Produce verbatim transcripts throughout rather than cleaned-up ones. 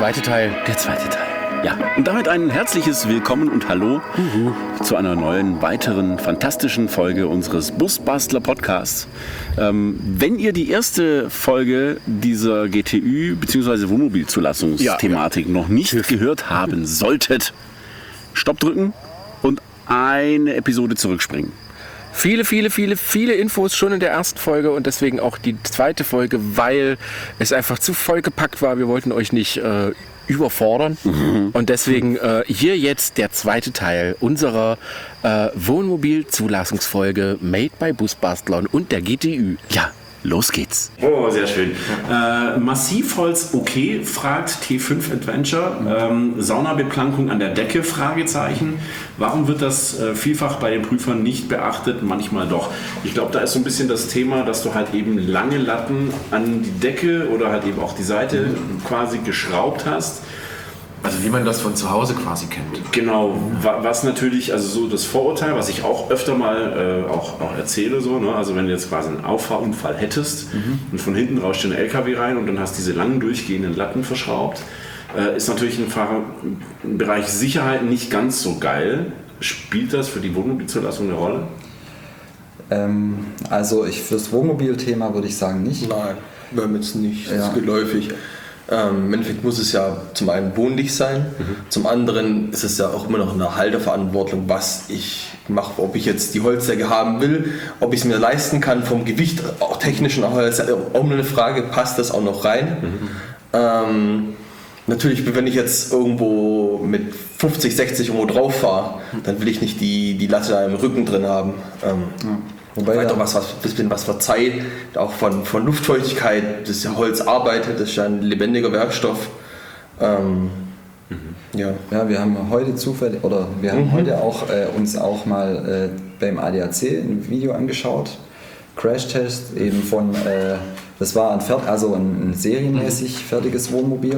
zweite Teil. Der zweite Teil. Ja, und damit ein herzliches Willkommen und Hallo Uhu. zu einer neuen, weiteren, fantastischen Folge unseres Busbastler Podcasts. Ähm, wenn ihr die erste Folge dieser G T Ü- bzw. Wohnmobilzulassungsthematik ja, ja. noch nicht TÜV. gehört haben solltet, Stopp drücken und eine Episode zurückspringen. Viele, viele, viele, viele Infos schon in der ersten Folge und deswegen auch die zweite Folge, weil es einfach zu vollgepackt war. Wir wollten euch nicht äh, überfordern mhm. und deswegen äh, hier jetzt der zweite Teil unserer äh, Wohnmobilzulassungsfolge Made by Busbastlern und der G T Ü. Ja, los geht's. Oh, sehr schön. Äh, Massivholz okay, fragt T fünf Adventure. Ähm, Saunabeplankung an der Decke, Fragezeichen. Warum wird das äh, vielfach bei den Prüfern nicht beachtet, manchmal doch? Ich glaube, da ist so ein bisschen das Thema, dass du halt eben lange Latten an die Decke oder halt eben auch die Seite mhm. quasi geschraubt hast. Also wie man das von zu Hause quasi kennt. Genau, was natürlich, also so das Vorurteil, was ich auch öfter mal äh, auch, auch erzähle, so, ne? Also wenn du jetzt quasi einen Auffahrunfall hättest mhm. und von hinten rauscht dir ein L K W rein und dann hast diese langen durchgehenden Latten verschraubt, äh, ist natürlich im, Fahr- im Bereich Sicherheit nicht ganz so geil. Spielt das für die Wohnmobilzulassung eine Rolle? Ähm, also ich fürs Wohnmobilthema würde ich sagen nicht. Nein, wir haben jetzt nicht, das ja. ist geläufig. Ähm, Im Endeffekt muss es ja zum einen wohnlich sein, mhm. zum anderen ist es ja auch immer noch eine Halterverantwortung, was ich mache, ob ich jetzt die Holzdecke haben will, ob ich es mir leisten kann vom Gewicht, auch technisch und auch, auch eine Frage, passt das auch noch rein. Mhm. Ähm, natürlich, wenn ich jetzt irgendwo mit fünfzig, sechzig irgendwo drauf fahre, dann will ich nicht die, die Latte da im Rücken drin haben. Ähm, ja. Wobei weiter was, was, bisschen was verzeiht, auch von, von Luftfeuchtigkeit, das ja Holz arbeitet, das ist ja ein lebendiger Werkstoff. Ähm, mhm. ja. ja, wir haben heute zufällig, oder wir haben mhm. heute auch äh, uns auch mal äh, beim A D A C ein Video angeschaut, Crash-Test eben von, äh, das war ein, Fert- also ein, ein serienmäßig fertiges Wohnmobil.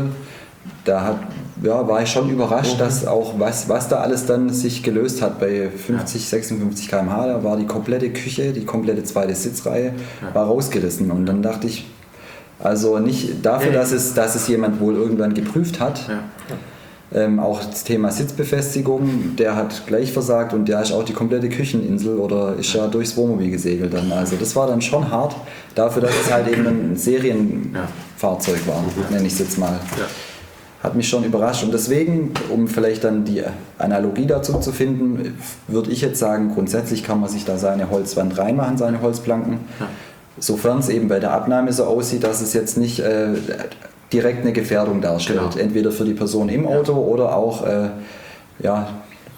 Da hat, ja, war ich schon überrascht, mhm. dass auch was, was da alles dann sich gelöst hat bei fünfzig, ja. sechsundfünfzig Kilometer pro Stunde. Da war die komplette Küche, die komplette zweite Sitzreihe ja. war rausgerissen. Und dann dachte ich, also nicht dafür, dass es, dass es jemand wohl irgendwann geprüft hat. Ja. Ja. Ähm, auch das Thema Sitzbefestigung, der hat gleich versagt und der ist auch die komplette Kücheninsel oder ist ja durchs Wohnmobil gesegelt dann. Also das war dann schon hart, dafür, dass es halt eben ein Serienfahrzeug war, mhm. nenne ich es jetzt mal. Ja. Hat mich schon überrascht und deswegen, um vielleicht dann die Analogie dazu zu finden, würde ich jetzt sagen, grundsätzlich kann man sich da seine Holzwand reinmachen, seine Holzplanken, ja. sofern es eben bei der Abnahme so aussieht, dass es jetzt nicht äh, direkt eine Gefährdung darstellt, genau. entweder für die Person im Auto ja. oder auch äh, ja,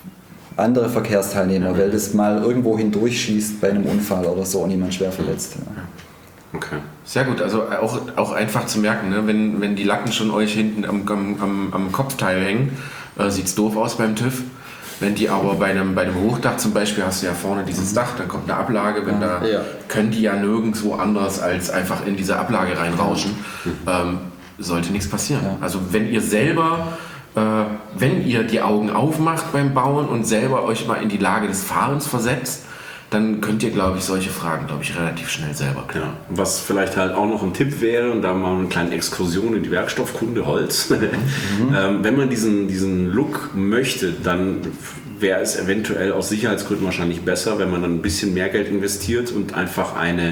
andere Verkehrsteilnehmer, ja. weil das mal irgendwo hindurchschießt bei einem Unfall oder so und jemand schwer verletzt. Ja. Okay. Sehr gut, also auch, auch einfach zu merken, ne? wenn, wenn die Latten schon euch hinten am, am, am Kopfteil hängen, äh, sieht es doof aus beim TÜV. Wenn die aber bei einem, bei einem Hochdach zum Beispiel, hast du ja vorne dieses Dach, dann kommt eine Ablage, wenn da ja. können die ja nirgendwo anders als einfach in diese Ablage reinrauschen. Ähm, sollte nichts passieren. Ja. Also wenn ihr selber, äh, wenn ihr die Augen aufmacht beim Bauen und selber euch mal in die Lage des Fahrens versetzt, dann könnt ihr, glaube ich, solche Fragen, glaube ich, relativ schnell selber klären. Ja. Was vielleicht halt auch noch ein Tipp wäre, und da mal eine kleine Exkursion in die Werkstoffkunde Holz. Mhm. ähm, wenn man diesen, diesen Look möchte, dann wäre es eventuell aus Sicherheitsgründen wahrscheinlich besser, wenn man dann ein bisschen mehr Geld investiert und einfach eine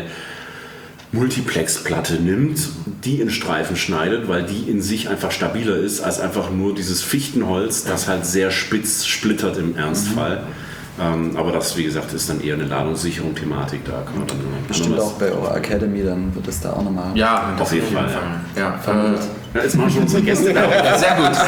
Multiplex-Platte nimmt, die in Streifen schneidet, weil die in sich einfach stabiler ist als einfach nur dieses Fichtenholz, das halt sehr spitz splittert im Ernstfall. Mhm. Ähm, aber das, wie gesagt, ist dann eher eine ladungssichere Thematik. Da kann man dann bestimmt auch bei eurer Academy, dann wird es da auch nochmal. Ja, auf jeden Fall. Fall. Ja. Ja, äh, ja, jetzt machen schon unsere Gäste da. Ja, sehr gut.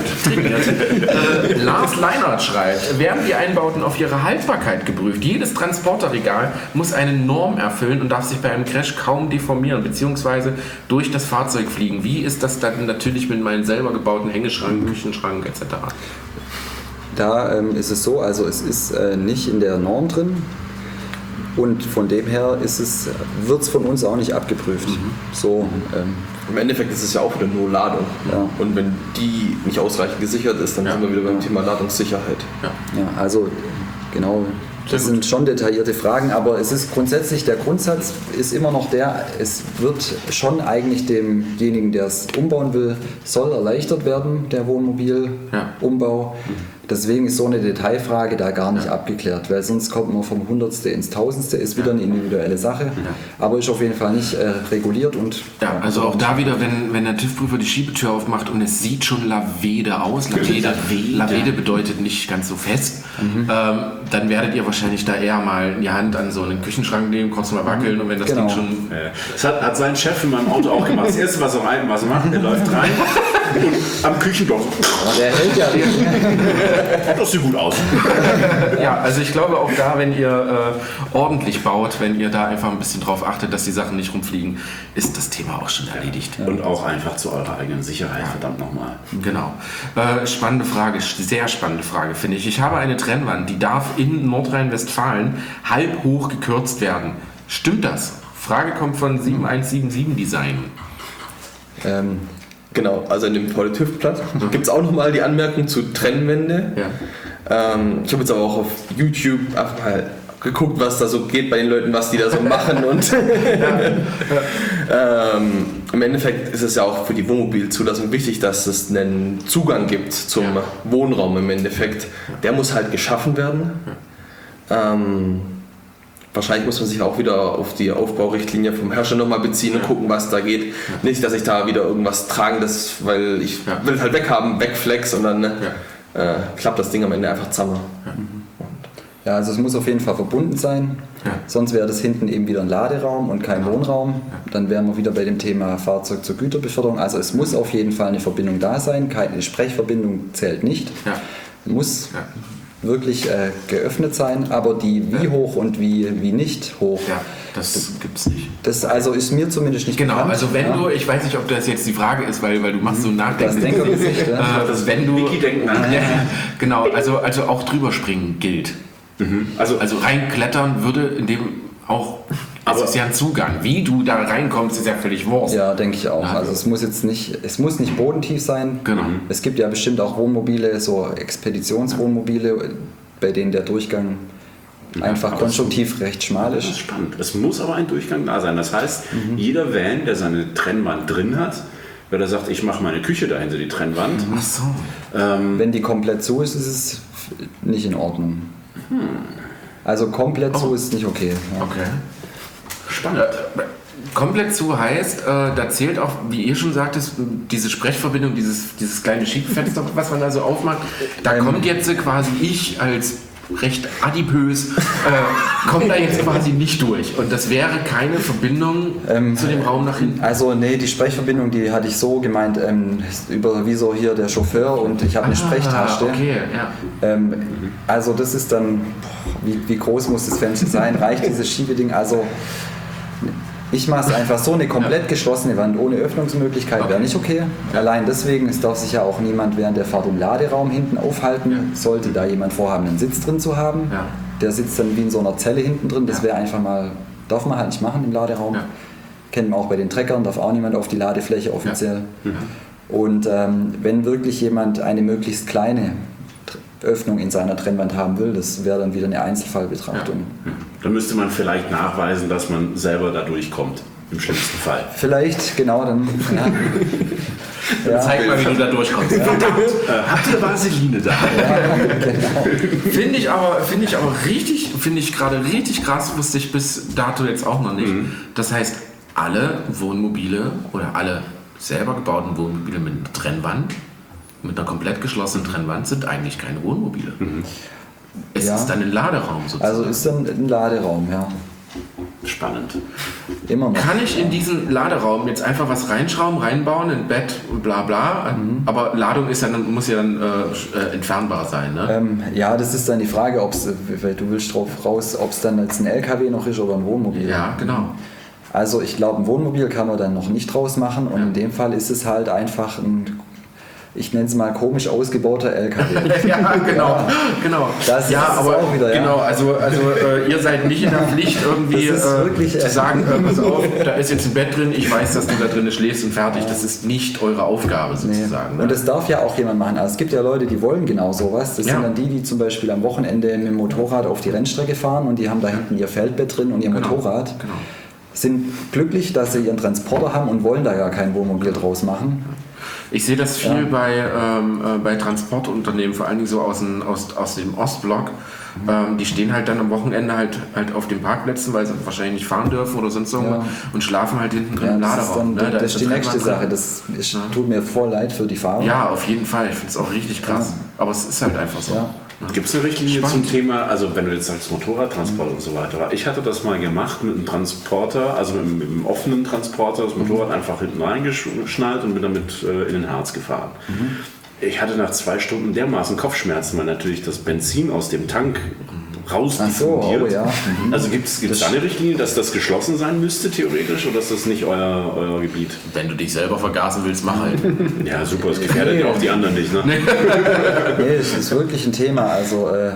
Sehr gut. äh, Lars Leinert schreibt, werden die Einbauten auf ihre Haltbarkeit geprüft? Jedes Transporterregal muss eine Norm erfüllen und darf sich bei einem Crash kaum deformieren bzw. durch das Fahrzeug fliegen. Wie ist das dann natürlich mit meinen selber gebauten Hängeschrank, Küchenschrank et cetera? Da ähm, ist es so, also es ist äh, nicht in der Norm drin und von dem her ist es, wird es von uns auch nicht abgeprüft. Mhm. So, ähm, Im Endeffekt ist es ja auch wieder nur Ladung. Ja. Und wenn die nicht ausreichend gesichert ist, dann ja. sind wir wieder beim Thema Ladungssicherheit. Ja, ja also genau, Das sind schon detaillierte Fragen, aber es ist grundsätzlich, der Grundsatz ist immer noch der, es wird schon eigentlich demjenigen, der es umbauen will, soll erleichtert werden, der Wohnmobilumbau. Ja. Deswegen ist so eine Detailfrage da gar nicht ja. abgeklärt, weil sonst kommt man vom Hundertste ins Tausendste, ist wieder eine individuelle Sache, ja. aber ist auf jeden Fall nicht äh, reguliert. Und ja, also auch da wieder, wenn, wenn der TÜV-Prüfer die Schiebetür aufmacht und es sieht schon Lavede aus, Lavede, Lavede bedeutet nicht ganz so fest, mhm. ähm, dann werdet ihr wahrscheinlich da eher mal die Hand an so einen Küchenschrank nehmen, kurz mal wackeln mhm. und wenn das genau. Ding schon... Äh, das hat, hat sein Chef in meinem Auto auch gemacht. Das erste, was er, rein, was er macht, er läuft rein und am Küchendorf. Der hält ja... Das sieht gut aus. Ja, also ich glaube auch da, wenn ihr äh, ordentlich baut, wenn ihr da einfach ein bisschen drauf achtet, dass die Sachen nicht rumfliegen, ist das Thema auch schon erledigt. Und auch einfach zu eurer eigenen Sicherheit, verdammt nochmal. Genau. Äh, spannende Frage, sehr spannende Frage, finde ich. Ich habe eine Trennwand, die darf in Nordrhein-Westfalen halb hoch gekürzt werden. Stimmt das? Frage kommt von sieben eins sieben sieben Design. Ähm, genau, also in dem V D TÜV-Blatt gibt es auch nochmal die Anmerkung zu Trennwände. Ja. Ähm, ich habe jetzt aber auch auf YouTube einfach mal geguckt, was da so geht bei den Leuten, was die da so machen. Und ähm, im Endeffekt ist es ja auch für die Wohnmobilzulassung wichtig, dass es einen Zugang gibt zum ja. Wohnraum im Endeffekt. Der muss halt geschaffen werden. Ja. Ähm, Wahrscheinlich muss man sich auch wieder auf die Aufbaurichtlinie vom Hersteller nochmal beziehen und gucken, was da geht. Ja. Nicht, dass ich da wieder irgendwas tragen, das, weil ich ja. will es halt weghaben, wegflex und dann ja. äh, klappt das Ding am Ende einfach zusammen. Ja. Ja, also es muss auf jeden Fall verbunden sein, ja. sonst wäre das hinten eben wieder ein Laderaum und kein Wohnraum. Ja. Dann wären wir wieder bei dem Thema Fahrzeug zur Güterbeförderung. Also es muss auf jeden Fall eine Verbindung da sein, keine Sprechverbindung zählt nicht. Ja. Muss ja. wirklich äh, geöffnet sein, aber die wie ja. hoch und wie, wie nicht hoch, ja, das, das gibt's nicht. Das also ist mir zumindest nicht genau, bekannt. Also wenn ja. du, ich weiß nicht, ob das jetzt die Frage ist, weil, weil du machst so ein Nachdenken-Gesicht. Ja. äh, das wenn du, denken, ja, genau, also, also auch drüber springen gilt. Mhm. Also, also reinklettern würde in dem auch, also ist ja ein Zugang. Wie du da reinkommst, ist ja völlig Wurst. Ja, denke ich auch. Also es muss jetzt nicht, es muss nicht bodentief sein. Genau. Es gibt ja bestimmt auch Wohnmobile, so Expeditionswohnmobile, bei denen der Durchgang ja, einfach konstruktiv recht schmal ist. Das ist spannend. Es muss aber ein Durchgang da sein. Das heißt, mhm. jeder Van, der seine Trennwand drin hat, weil er sagt, ich mache meine Küche dahinter, die Trennwand. Ach so. Ähm, Wenn die komplett zu ist, ist es nicht in Ordnung. Hm. Also komplett oh. zu ist nicht okay. Ja. Okay. Spannend. Komplett zu heißt, äh, da zählt auch, wie ihr schon sagtest, diese Sprechverbindung, dieses, dieses kleine Schiebfenster, was man da so aufmacht. Da ähm. kommt jetzt quasi ich als recht adipös, äh, kommt da jetzt quasi nicht durch. Und das wäre keine Verbindung ähm, zu dem Raum nach hinten. Also nee, die Sprechverbindung, die hatte ich so gemeint, ähm, über wie so hier der Chauffeur und ich habe eine ah, Sprechtaste. Okay, ja. Ähm, also das ist dann, wie, wie groß muss das Fenster sein? Reicht dieses Schiebeding? Also ich mache es einfach so, eine komplett geschlossene Wand ohne Öffnungsmöglichkeit wäre nicht okay. Allein deswegen, es darf sich ja auch niemand während der Fahrt im Laderaum hinten aufhalten. Ja. Sollte da jemand vorhaben, einen Sitz drin zu haben. Ja. Der sitzt dann wie in so einer Zelle hinten drin. Das wäre einfach mal, darf man halt nicht machen im Laderaum. Ja. Kennen wir auch bei den Treckern, darf auch niemand auf die Ladefläche offiziell. Ja. Ja. Und ähm, wenn wirklich jemand eine möglichst kleine Öffnung in seiner Trennwand haben will, das wäre dann wieder eine Einzelfallbetrachtung. Ja. Dann müsste man vielleicht nachweisen, dass man selber da durchkommt, im schlimmsten Fall. Vielleicht, genau, dann... Ja. Ja. Zeig mal, wie du da durchkommst. Ja. Verdammt, äh, habt ihr Vaseline da? Ja, genau. Finde ich aber, finde ich aber richtig, finde ich gerade richtig krass, wusste ich bis dato jetzt auch noch nicht. Mhm. Das heißt, alle Wohnmobile oder alle selber gebauten Wohnmobile mit einer Trennwand, mit einer komplett geschlossenen Trennwand, sind eigentlich keine Wohnmobile. Mhm. Es ja. ist dann ein Laderaum sozusagen. Also ist dann ein Laderaum, ja. Spannend. Immer noch. Kann ich in diesen Laderaum jetzt einfach was reinschrauben, reinbauen, ein Bett und bla bla, mhm. aber Ladung ist ja dann, muss ja dann äh, entfernbar sein, ne? Ähm, ja, das ist dann die Frage, ob's, weil du willst drauf raus, ob es dann jetzt ein L K W noch ist oder ein Wohnmobil. Ja, genau. Also ich glaube, ein Wohnmobil kann man dann noch nicht draus machen und ja. in dem Fall ist es halt einfach ein ich nenne es mal komisch ausgebauter L K W. Ja, genau, ja. genau. Das ja, ist aber auch wieder, ja. genau, also, also äh, ihr seid nicht in der Pflicht irgendwie Das ist äh, wirklich, zu äh, sagen, äh, pass auf, da ist jetzt ein Bett drin, ich weiß, dass du da drin schläfst und fertig. Das ist nicht eure Aufgabe sozusagen. Nee. Ne? Und das darf ja auch jemand machen. Also es gibt ja Leute, die wollen genau sowas. Das Ja. sind dann die, die zum Beispiel am Wochenende mit dem Motorrad auf die Rennstrecke fahren und die haben da hinten ihr Feldbett drin und ihr Genau. Motorrad. Genau. Sind glücklich, dass sie ihren Transporter haben und wollen da gar kein Wohnmobil draus machen. Ich sehe das viel Ja. bei, ähm, äh, bei Transportunternehmen, vor allen Dingen so aus dem, aus, aus dem Ostblock. Ähm, die stehen halt dann am Wochenende halt, halt auf den Parkplätzen, weil sie wahrscheinlich nicht fahren dürfen oder sonst irgendwas Ja. und schlafen halt hinten drin Ja, im das ist, Laderaum. dann, Ne? Da das ist die der nächste Trennwand Sache. drin. Das ist, tut mir voll leid für die Fahrer. Ja, auf jeden Fall. Ich finde es auch richtig krass. Aber es ist halt einfach so. Ja. Gibt es eine Richtlinie Spannend. zum Thema, also wenn du jetzt sagst Motorradtransport und so weiter. Ich hatte das mal gemacht mit einem Transporter, also mit einem, mit einem offenen Transporter, das Motorrad einfach hinten reingeschnallt und bin damit äh, in den Harz gefahren. Ich hatte nach zwei Stunden dermaßen Kopfschmerzen, weil natürlich das Benzin aus dem Tank raus Ach so, diffundiert. oh ja. Mhm. Also gibt es da eine Richtlinie, dass das geschlossen sein müsste theoretisch oder ist das nicht euer, euer Gebiet? Wenn du dich selber vergasen willst, mach halt. Ja, super, das gefährdet ja auch die anderen nicht. Ne? Nee, es ist wirklich ein Thema. Also äh,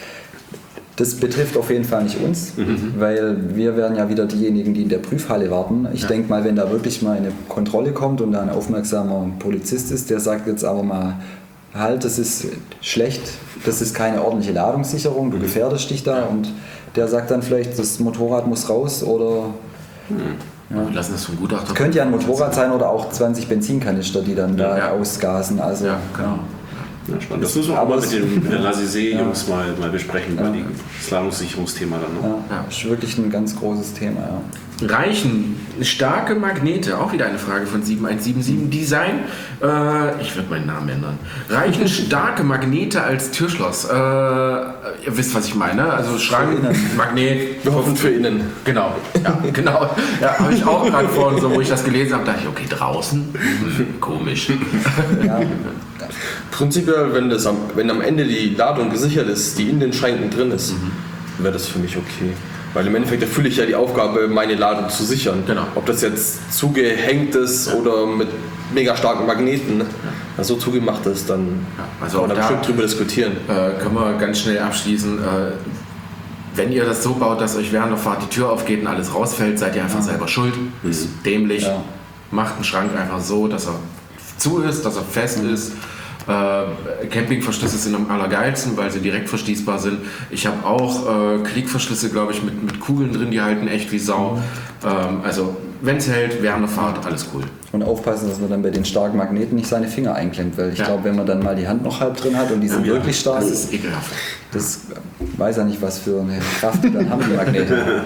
das betrifft auf jeden Fall nicht uns, weil wir werden ja wieder diejenigen, die in der Prüfhalle warten. Ich Ja. denke mal, wenn da wirklich mal eine Kontrolle kommt und da ein aufmerksamer Polizist ist, der sagt jetzt aber mal, halt, das ist schlecht, das ist keine ordentliche Ladungssicherung, du gefährdest dich da und der sagt dann vielleicht, das Motorrad muss raus oder... Wir lassen das vom Gutachter. Es könnte ja ein Motorrad sein oder auch zwanzig Benzinkanister, die dann da Ja. ausgasen. Also, Ja, genau. Ja, spannend. Das müssen wir auch Aber mal mit es- den, mit den Lasisee-Jungs mal, mal besprechen, bei dem Slalomsicherungsthema dann. Ne? Ja, Ja. ist wirklich ein ganz großes Thema. Ja. Reichen starke Magnete, auch wieder eine Frage von sieben eins sieben sieben, Design, äh, ich werde meinen Namen ändern. Reichen starke Magnete als Türschloss? Äh, ihr wisst, was ich meine, also Schrank, Magnet. Wir hoffen für innen. Genau, ja, genau. Ja, habe ich auch gerade vorhin, so, wo ich das gelesen habe, dachte ich, okay, draußen? Hm, komisch. Ja, Prinzipiell, wenn, das am, wenn am Ende die Ladung gesichert ist, die in den Schränken drin ist, wäre das für mich okay. Weil im Endeffekt erfülle ich ja die Aufgabe, meine Ladung zu sichern. Genau. Ob das jetzt zugehängt ist oder mit mega starken Magneten, ja, so zugemacht ist, dann also kann man auch da da- bestimmt drüber diskutieren. Äh, können wir ganz schnell abschließen. Äh, wenn ihr das so baut, dass euch während der Fahrt die Tür aufgeht und alles rausfällt, seid ihr einfach selber schuld. Ist dämlich. Ja. Macht einen Schrank einfach so, dass er zu ist, dass er fest ist. Äh, Campingverschlüsse sind am allergeilsten, weil sie direkt verschließbar sind. Ich habe auch äh, Klickverschlüsse, glaube ich, mit, mit Kugeln drin, die halten echt wie Sau. Ähm, also, wenn es hält, während der Fahrt, alles cool. und aufpassen, dass man dann bei den starken Magneten nicht seine Finger einklemmt, weil ich Ja. glaube, wenn man dann mal die Hand noch halb drin hat und die sind ja. wirklich stark, Das ist ekelhaft. das weiß ja nicht, was für eine Kraft die dann haben, die Magnete.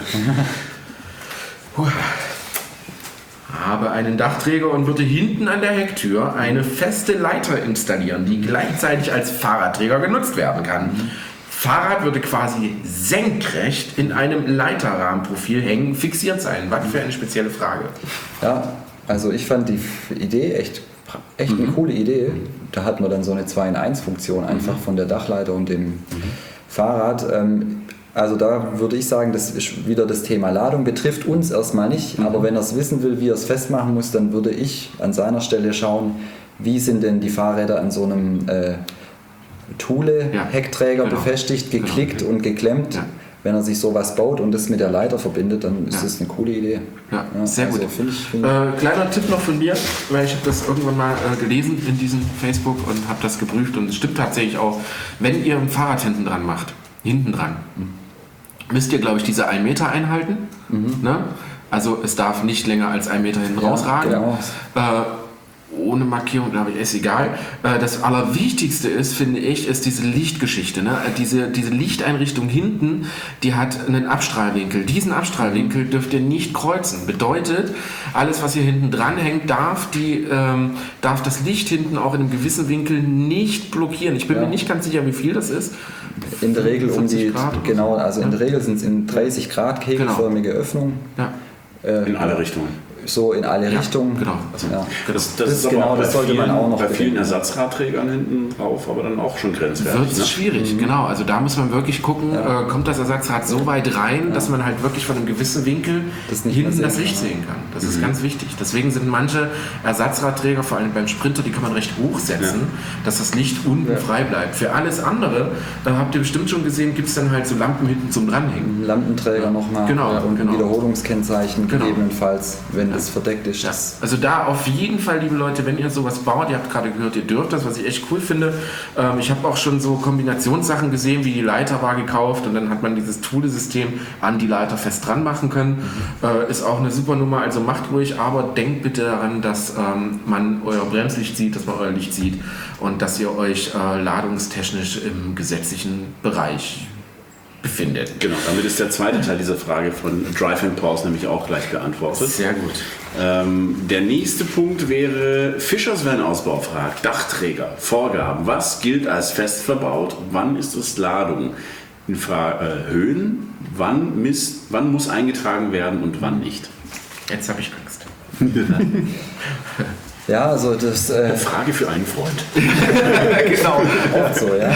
Habe einen Dachträger und würde hinten an der Hecktür eine feste Leiter installieren, die gleichzeitig als Fahrradträger genutzt werden kann. Fahrrad würde quasi senkrecht in einem Leiterrahmenprofil hängen, fixiert sein. Was für eine spezielle Frage. Ja, also ich fand die Idee echt, echt eine coole Idee. Da hat man dann so eine zwei in eins Funktion einfach von der Dachleiter und dem Fahrrad. Ähm, Also da würde ich sagen, das ist wieder das Thema Ladung, betrifft uns erstmal nicht, aber wenn er es wissen will, wie er es festmachen muss, dann würde ich an seiner Stelle schauen, wie sind denn die Fahrräder an so einem äh, Thule-Heckträger Genau. befestigt, geklickt Genau. und geklemmt. Ja. Wenn er sich sowas baut und das mit der Leiter verbindet, dann ist Ja. das eine coole Idee. Ja, sehr also gut. Find ich, find Äh, kleiner Tipp noch von mir, weil ich habe das irgendwann mal äh, gelesen in diesem Facebook und habe das geprüft und es stimmt tatsächlich auch, wenn ihr ein Fahrrad hinten dran macht, hinten dran, müsst ihr, glaube ich, diese ein Meter einhalten. Ne? Also es darf nicht länger als ein Meter hinten Ja, rausragen. genau. Äh, ohne Markierung, glaube ich, ist egal. Äh, das Allerwichtigste ist, finde ich, ist diese Lichtgeschichte. Ne? Äh, Diese, diese Lichteinrichtung hinten, die hat einen Abstrahlwinkel. Diesen Abstrahlwinkel dürft ihr nicht kreuzen. Bedeutet, alles, was hier hinten dran hängt, darf, die, ähm, darf das Licht hinten auch in einem gewissen Winkel nicht blockieren. Ich bin Ja. mir nicht ganz sicher, wie viel das ist. in der Regel um die, vierzig Grad oder genau, so. also in der Regel sind es in dreißig Grad kegelförmige Öffnungen. Ja. Äh, In alle Richtungen. so in alle Ja, Richtungen. genau. Also, Ja. Das, das, Das ist aber genau, auch bei das sollte vielen, man auch noch bei vielen bedenken. Ersatzradträgern hinten drauf, aber dann auch schon grenzwertig. Wird es Ne? schwierig, genau. Also da muss man wirklich gucken, äh, kommt das Ersatzrad so weit rein, dass man halt wirklich von einem gewissen Winkel Das nicht mehr hinten sehen das Licht kann, sehen kann. Das ist ganz wichtig. Deswegen sind manche Ersatzradträger, vor allem beim Sprinter, die kann man recht hoch setzen, dass das Licht unten frei bleibt. Für alles andere, da habt ihr bestimmt schon gesehen, gibt es dann halt so Lampen hinten zum Dranhängen. Lampenträger nochmal Genau, und genau. ein Wiederholungskennzeichen Genau. gegebenenfalls, wenn das verdeckt ist. Ja. Das Also da auf jeden Fall, liebe Leute, wenn ihr sowas baut, ihr habt gerade gehört, ihr dürft das, was ich echt cool finde. Ähm, ich habe auch schon so Kombinationssachen gesehen, wie die Leiter war gekauft und dann hat man dieses Thule-System an die Leiter fest dran machen können. Mhm. Äh, ist auch eine super Nummer, also macht ruhig, aber denkt bitte daran, dass ähm, man euer Bremslicht sieht, dass man euer Licht sieht und dass ihr euch äh, ladungstechnisch im gesetzlichen Bereich befindet. Genau, damit ist der zweite Teil dieser Frage von Drive and Pause nämlich auch gleich beantwortet. Sehr gut. Ähm, der nächste Punkt wäre, Fischers Van Ausbau fragt, Dachträger, Vorgaben, was gilt als fest verbaut, wann ist es Ladung? In Fra- äh, Höhen, wann, misst, wann muss eingetragen werden und wann nicht? Jetzt habe ich Angst. ja, also das äh, Frage für einen Freund. Genau. oft so, ja.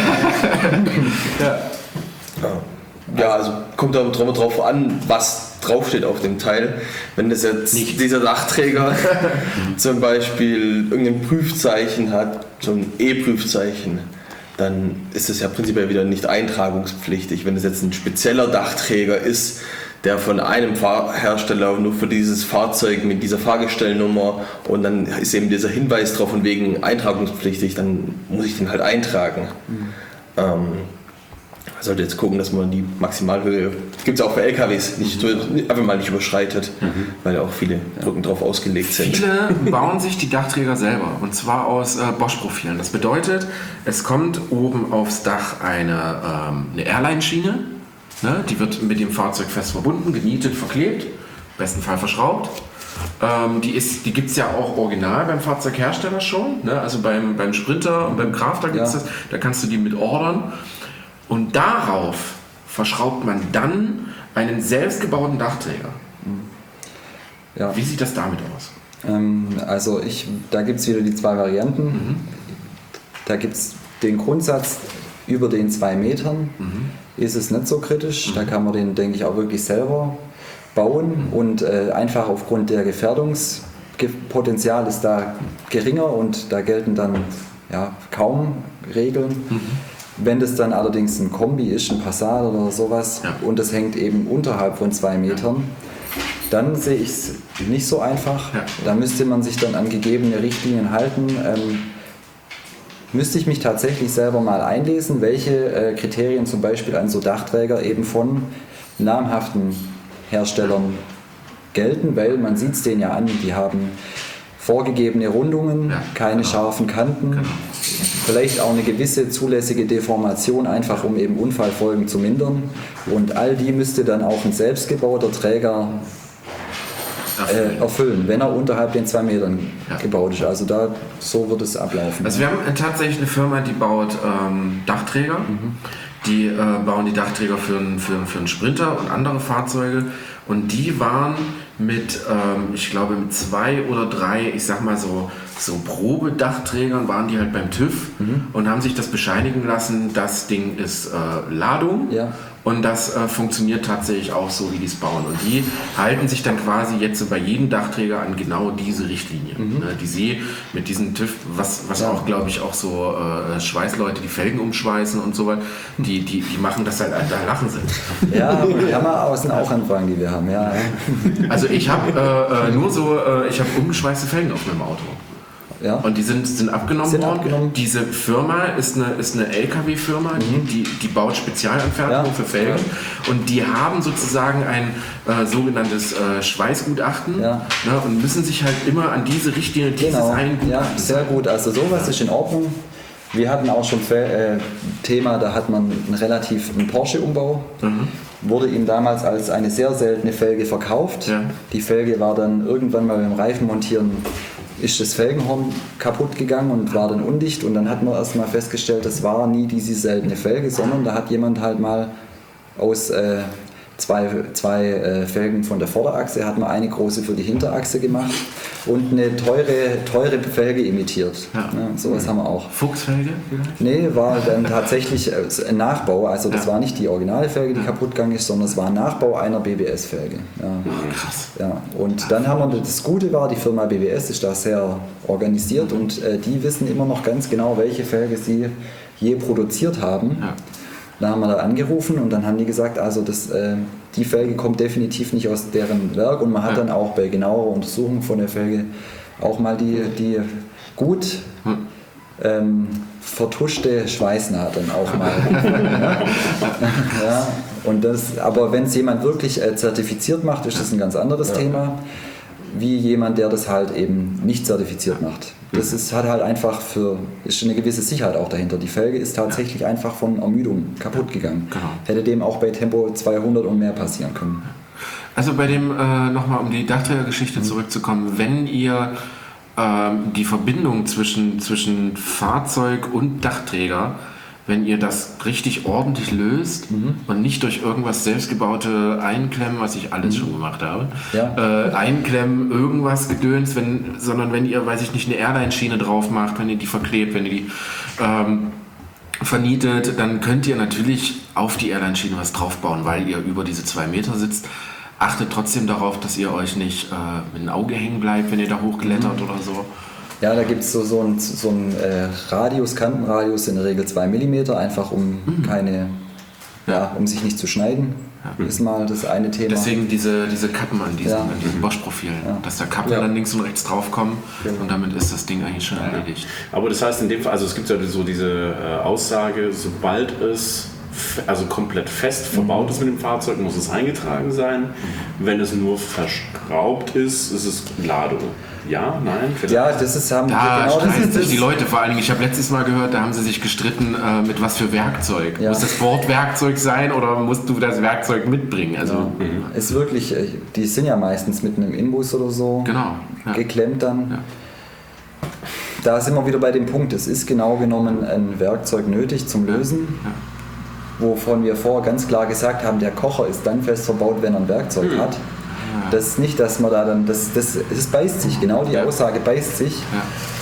Ja, also kommt da drauf, drauf an, was draufsteht auf dem Teil. Wenn das jetzt Nicht. dieser Dachträger zum Beispiel irgendein Prüfzeichen hat, so ein E-Prüfzeichen, dann ist es ja prinzipiell wieder nicht eintragungspflichtig. Wenn es jetzt ein spezieller Dachträger ist, der von einem Fahrhersteller nur für dieses Fahrzeug mit dieser Fahrgestellnummer und dann ist eben dieser Hinweis drauf von wegen eintragungspflichtig, dann muss ich den halt eintragen. Mhm. Ähm, Man sollte jetzt gucken, dass man die Maximalhöhe, gibt es auch für L K Ws, nicht, einfach mal nicht überschreitet, mhm. weil auch viele Brücken drauf ausgelegt sind. Viele bauen sich die Dachträger selber und zwar aus äh, Bosch-Profilen. Das bedeutet, es kommt oben aufs Dach eine, ähm, eine Airline-Schiene, ne? Die wird mit dem Fahrzeug fest verbunden, genietet, verklebt, im besten Fall verschraubt. Ähm, die ist, die gibt es ja auch original beim Fahrzeughersteller schon, ne? Also beim, beim Sprinter und beim Crafter gibt es Ja. das, da kannst du die mit ordern. Und darauf verschraubt man dann einen selbstgebauten Dachträger. Ja. Wie sieht das damit aus? Ähm, also ich, da gibt es wieder die zwei Varianten. Mhm. Da gibt es den Grundsatz, über den zwei Metern Mhm. ist es nicht so kritisch. Mhm. Da kann man den, denke ich, auch wirklich selber bauen. Und äh, einfach aufgrund der Gefährdungspotenzial ist da geringer und da gelten dann ja, kaum Regeln. Mhm. Wenn das dann allerdings ein Kombi ist, ein Passat oder sowas, Ja. und das hängt eben unterhalb von zwei Metern, dann sehe ich es nicht so einfach. Ja. Da müsste man sich dann an gegebene Richtlinien halten. Ähm, müsste ich mich tatsächlich selber mal einlesen, welche äh, Kriterien zum Beispiel an so Dachträger eben von namhaften Herstellern gelten, weil man sieht es denen ja an, die haben vorgegebene Rundungen, Ja, keine genau. scharfen Kanten, Genau. vielleicht auch eine gewisse zulässige Deformation, einfach um eben Unfallfolgen zu mindern. Und all die müsste dann auch ein selbstgebauter Träger äh, erfüllen, wenn er unterhalb den zwei Metern Ja. gebaut ist. Also da so wird es ablaufen. Also wir haben äh, tatsächlich eine Firma, die baut ähm, Dachträger. Die äh, bauen die Dachträger für einen für, für einen Sprinter und andere Fahrzeuge. Und die waren mit, ähm, ich glaube, mit zwei oder drei, ich sag mal so, so Probedachträgern waren die halt beim TÜV und haben sich das bescheinigen lassen, das Ding ist äh, Ladung. Ja. Und das äh, funktioniert tatsächlich auch so, wie die es bauen. Und die halten sich dann quasi jetzt so bei jedem Dachträger an genau diese Richtlinie, Mhm. ne, die sie mit diesem TÜV, was, was Ja. auch, glaube ich, auch so äh, Schweißleute, die Felgen umschweißen und so weiter, die, die, die machen das halt, da lachen sie. Ja, aber die Hammer außen auch anfangen, die wir haben. Ja, ja. Also ich habe äh, äh, nur so, äh, ich habe umgeschweißte Felgen auf meinem Auto. Ja. Und die sind, sind abgenommen Sind worden. abgenommen. Diese Firma ist eine, ist eine L K W-Firma, die, die, die baut Spezialanfertigungen Ja. für Felgen. Und die haben sozusagen ein äh, sogenanntes äh, Schweißgutachten, Ja. ne, und müssen sich halt immer an diese Richtlinie dieses Genau, einen ja, Gutachtens sehr halten. gut. Also sowas ist in Ordnung. Wir hatten auch schon äh, Thema, da hat man einen relativ einen Porsche-Umbau. Mhm. Wurde ihm damals als eine sehr seltene Felge verkauft. Ja. Die Felge war dann irgendwann mal beim Reifenmontieren, ist das Felgenhorn kaputt gegangen und war dann undicht. Und dann hat man erst mal festgestellt, das war nie diese seltene Felge, sondern da hat jemand halt mal aus äh, zwei, zwei äh, Felgen von der Vorderachse, hat man eine große für die Hinterachse gemacht und eine teure, teure Felge imitiert. Ja. Ja, sowas haben wir auch. Fuchsfelge vielleicht? Nee, war dann tatsächlich ein Nachbau. Also das Ja. war nicht die originale Felge, die kaputt gegangen ist, sondern es war ein Nachbau einer B B S-Felge. Ja. Krass. Ja. Und dann haben wir, das Gute war, die Firma B B S ist da sehr organisiert und äh, die wissen immer noch ganz genau, welche Felge sie je produziert haben. Ja. Da haben wir da angerufen und dann haben die gesagt, also das, äh, die Felge kommt definitiv nicht aus deren Werk und man hat Ja. dann auch bei genauerer Untersuchung von der Felge auch mal die, die gut Hm. ähm, vertuschte Schweißnaht dann auch mal. ja. Ja. Und das, aber wenn es jemand wirklich äh, zertifiziert macht, ist das ein ganz anderes Thema, wie jemand, der das halt eben nicht zertifiziert macht. Das ist, hat halt einfach für, ist eine gewisse Sicherheit auch dahinter. Die Felge ist tatsächlich einfach von Ermüdung kaputt gegangen. Genau. Hätte dem auch bei Tempo zweihundert und mehr passieren können. Also bei dem, äh, nochmal um die Dachträgergeschichte zurückzukommen, wenn ihr ähm, die Verbindung zwischen, zwischen Fahrzeug und Dachträger, wenn ihr das richtig ordentlich löst mhm. und nicht durch irgendwas selbstgebaute Einklemmen, was ich alles mhm. schon gemacht habe, Ja. äh, Einklemmen, irgendwas Gedöns, wenn, sondern wenn ihr, weiß ich nicht, eine Airline-Schiene drauf macht, wenn ihr die verklebt, wenn ihr die ähm, vernietet, dann könnt ihr natürlich auf die Airline-Schiene was draufbauen, weil ihr über diese zwei Meter sitzt. Achtet trotzdem darauf, dass ihr euch nicht äh, mit dem Auge hängen bleibt, wenn ihr da hochklettert mhm. oder so. Ja, da gibt es so, so einen so ein, äh, Radius, Kantenradius, in der Regel zwei Millimeter, einfach um mhm. keine, ja, um sich nicht zu schneiden, ja. ist mal das eine Thema. Deswegen diese, diese Kappen an diesen, ja. an diesen Bosch-Profilen, ja. dass da Kappen Ja. dann links und rechts draufkommen Genau. und damit ist das Ding eigentlich schon erledigt. Aber das heißt in dem Fall, also es gibt ja so diese äh, Aussage, sobald es f- also komplett fest verbaut ist mit dem Fahrzeug, muss es eingetragen sein. Wenn es nur verschraubt ist, ist es Ladung. Ja, nein, vielleicht. Ja, das ist haben Da genau das streiten ist sich das. die Leute, vor allen Dingen, ich habe letztes Mal gehört, da haben sie sich gestritten, äh, mit was für Werkzeug. Ja. Muss das Bordwerkzeug sein oder musst du das Werkzeug mitbringen? Also, Ja. Ist wirklich, äh, die sind ja meistens mit einem Inbus oder so Genau. Ja. geklemmt dann. Ja. Da sind wir wieder bei dem Punkt, es ist genau genommen ein Werkzeug nötig zum Lösen, Ja. wovon wir vorher ganz klar gesagt haben, der Kocher ist dann fest verbaut, wenn er ein Werkzeug Hm. hat. Das ist nicht, dass man da dann, das, das, das beißt sich, genau die Ja. Aussage beißt sich. Ja.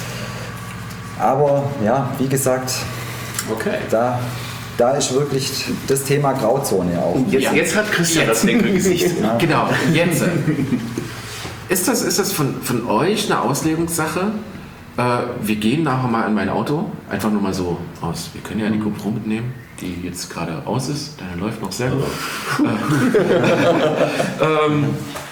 Aber ja, wie gesagt, Okay. da, da ist wirklich das Thema Grauzone auch. Jetzt, Ja. jetzt hat Christian Jetzt. das Winkelgesicht. Genau, jetzt. Ist das, ist das von, von euch eine Auslegungssache? Äh, wir gehen nachher mal in mein Auto, einfach nur mal so aus. Wir können ja die GoPro mitnehmen, die jetzt gerade aus ist. Deine läuft noch sehr gut. ähm,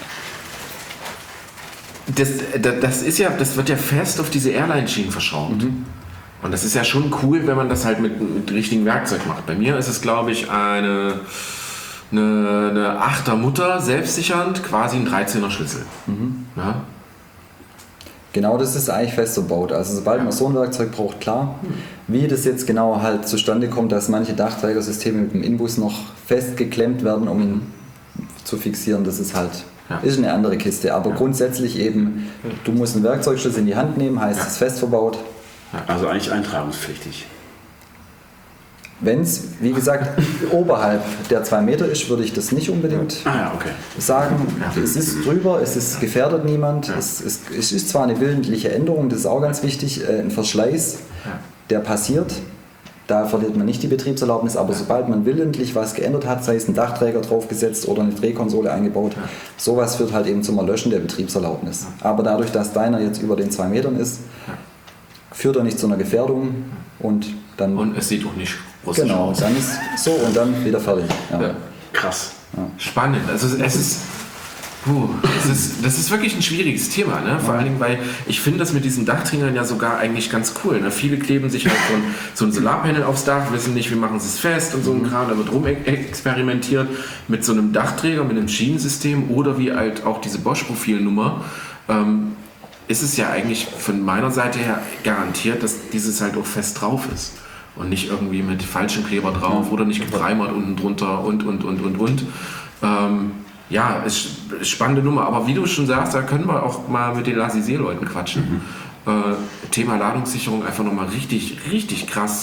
das, das, das ist ja, das wird ja fest auf diese Airline-Schienen verschraubt. Und das ist ja schon cool, wenn man das halt mit, mit richtigem Werkzeug macht. Bei mir ist es, glaube ich, eine, eine, eine achter Mutter, selbstsichernd, quasi ein dreizehner Schlüssel. Ja? Genau, das ist eigentlich fest verbaut. Also sobald man so ein Werkzeug braucht, klar. Wie das jetzt genau halt zustande kommt, dass manche Dachträgersysteme mit dem Inbus noch festgeklemmt werden, um ihn zu fixieren, das ist halt Ja. ist eine andere Kiste. Aber Ja. grundsätzlich eben, du musst einen Werkzeugschlüssel in die Hand nehmen, heißt es ist fest verbaut. Also eigentlich eintragungspflichtig. Wenn es, wie gesagt, oberhalb der zwei Meter ist, würde ich das nicht unbedingt Ah ja, okay. sagen. Es ist drüber, es ist gefährdet niemand. Ja. Es, ist, es ist zwar eine willentliche Änderung, das ist auch ganz wichtig, äh, ein Verschleiß, Ja. der passiert. Da verliert man nicht die Betriebserlaubnis, aber sobald man willentlich was geändert hat, sei es ein Dachträger draufgesetzt oder eine Drehkonsole eingebaut, Ja. sowas führt halt eben zum Erlöschen der Betriebserlaubnis. Aber dadurch, dass deiner jetzt über den zwei Metern ist, Ja. führt er nicht zu einer Gefährdung und dann, Und es sieht auch nicht russisch genau, aus. dann ist so und dann wieder fertig. Ja. Ja. Krass. Spannend. Also es ist, puh, es ist, das ist wirklich ein schwieriges Thema. Ne? Vor allen Dingen, weil ich finde das mit diesen Dachträgern ja sogar eigentlich ganz cool. Ne? Viele kleben sich halt so ein, so ein Solarpanel aufs Dach, wissen nicht, wie machen sie es fest und so ein Kram. Da wird rum experimentiert mit so einem Dachträger, mit einem Schienensystem oder wie halt auch diese Bosch-Profilnummer. Ähm, ist es ja eigentlich von meiner Seite her garantiert, dass dieses halt auch fest drauf ist. Und nicht irgendwie mit falschem Kleber drauf oder nicht gepreimert unten drunter und, und, und, und, und. Ähm, ja, ist, ist spannende Nummer. Aber wie du schon sagst, da können wir auch mal mit den Lasisee-Leuten quatschen. Äh, Thema Ladungssicherung einfach nochmal richtig, richtig krass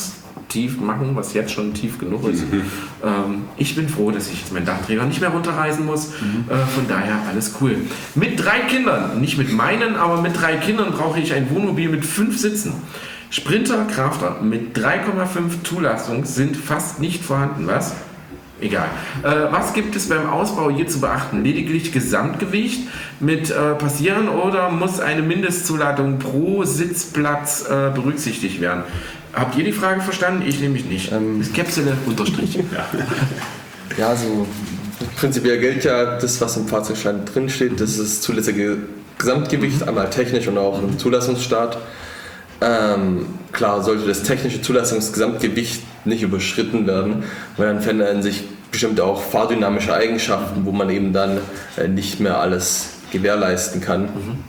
tief machen, was jetzt schon tief genug ist. Mhm. Ähm, ich bin froh, dass ich jetzt meinen Dachträger nicht mehr runterreißen muss. Mhm. Äh, von daher alles cool. Mit drei Kindern, nicht mit meinen, aber mit drei Kindern brauche ich ein Wohnmobil mit fünf Sitzen. Sprinter, Crafter mit drei Komma fünf Zulassung sind fast nicht vorhanden. Was? Egal. Äh, was gibt es beim Ausbau hier zu beachten? Lediglich Gesamtgewicht mit äh, passieren oder muss eine Mindestzuladung pro Sitzplatz äh, berücksichtigt werden? Habt ihr die Frage verstanden? Ich nämlich nicht. Ähm, Skepsele unterstrich. Ja. Ja, so prinzipiell gilt ja das, was im Fahrzeugschein drinsteht. Das ist das zulässige Gesamtgewicht, einmal technisch und auch im Zulassungsstart. Ähm, klar sollte das technische Zulassungsgesamtgewicht nicht überschritten werden, weil dann verändern sich bestimmt auch fahrdynamische Eigenschaften, wo man eben dann äh, nicht mehr alles gewährleisten kann. Mhm.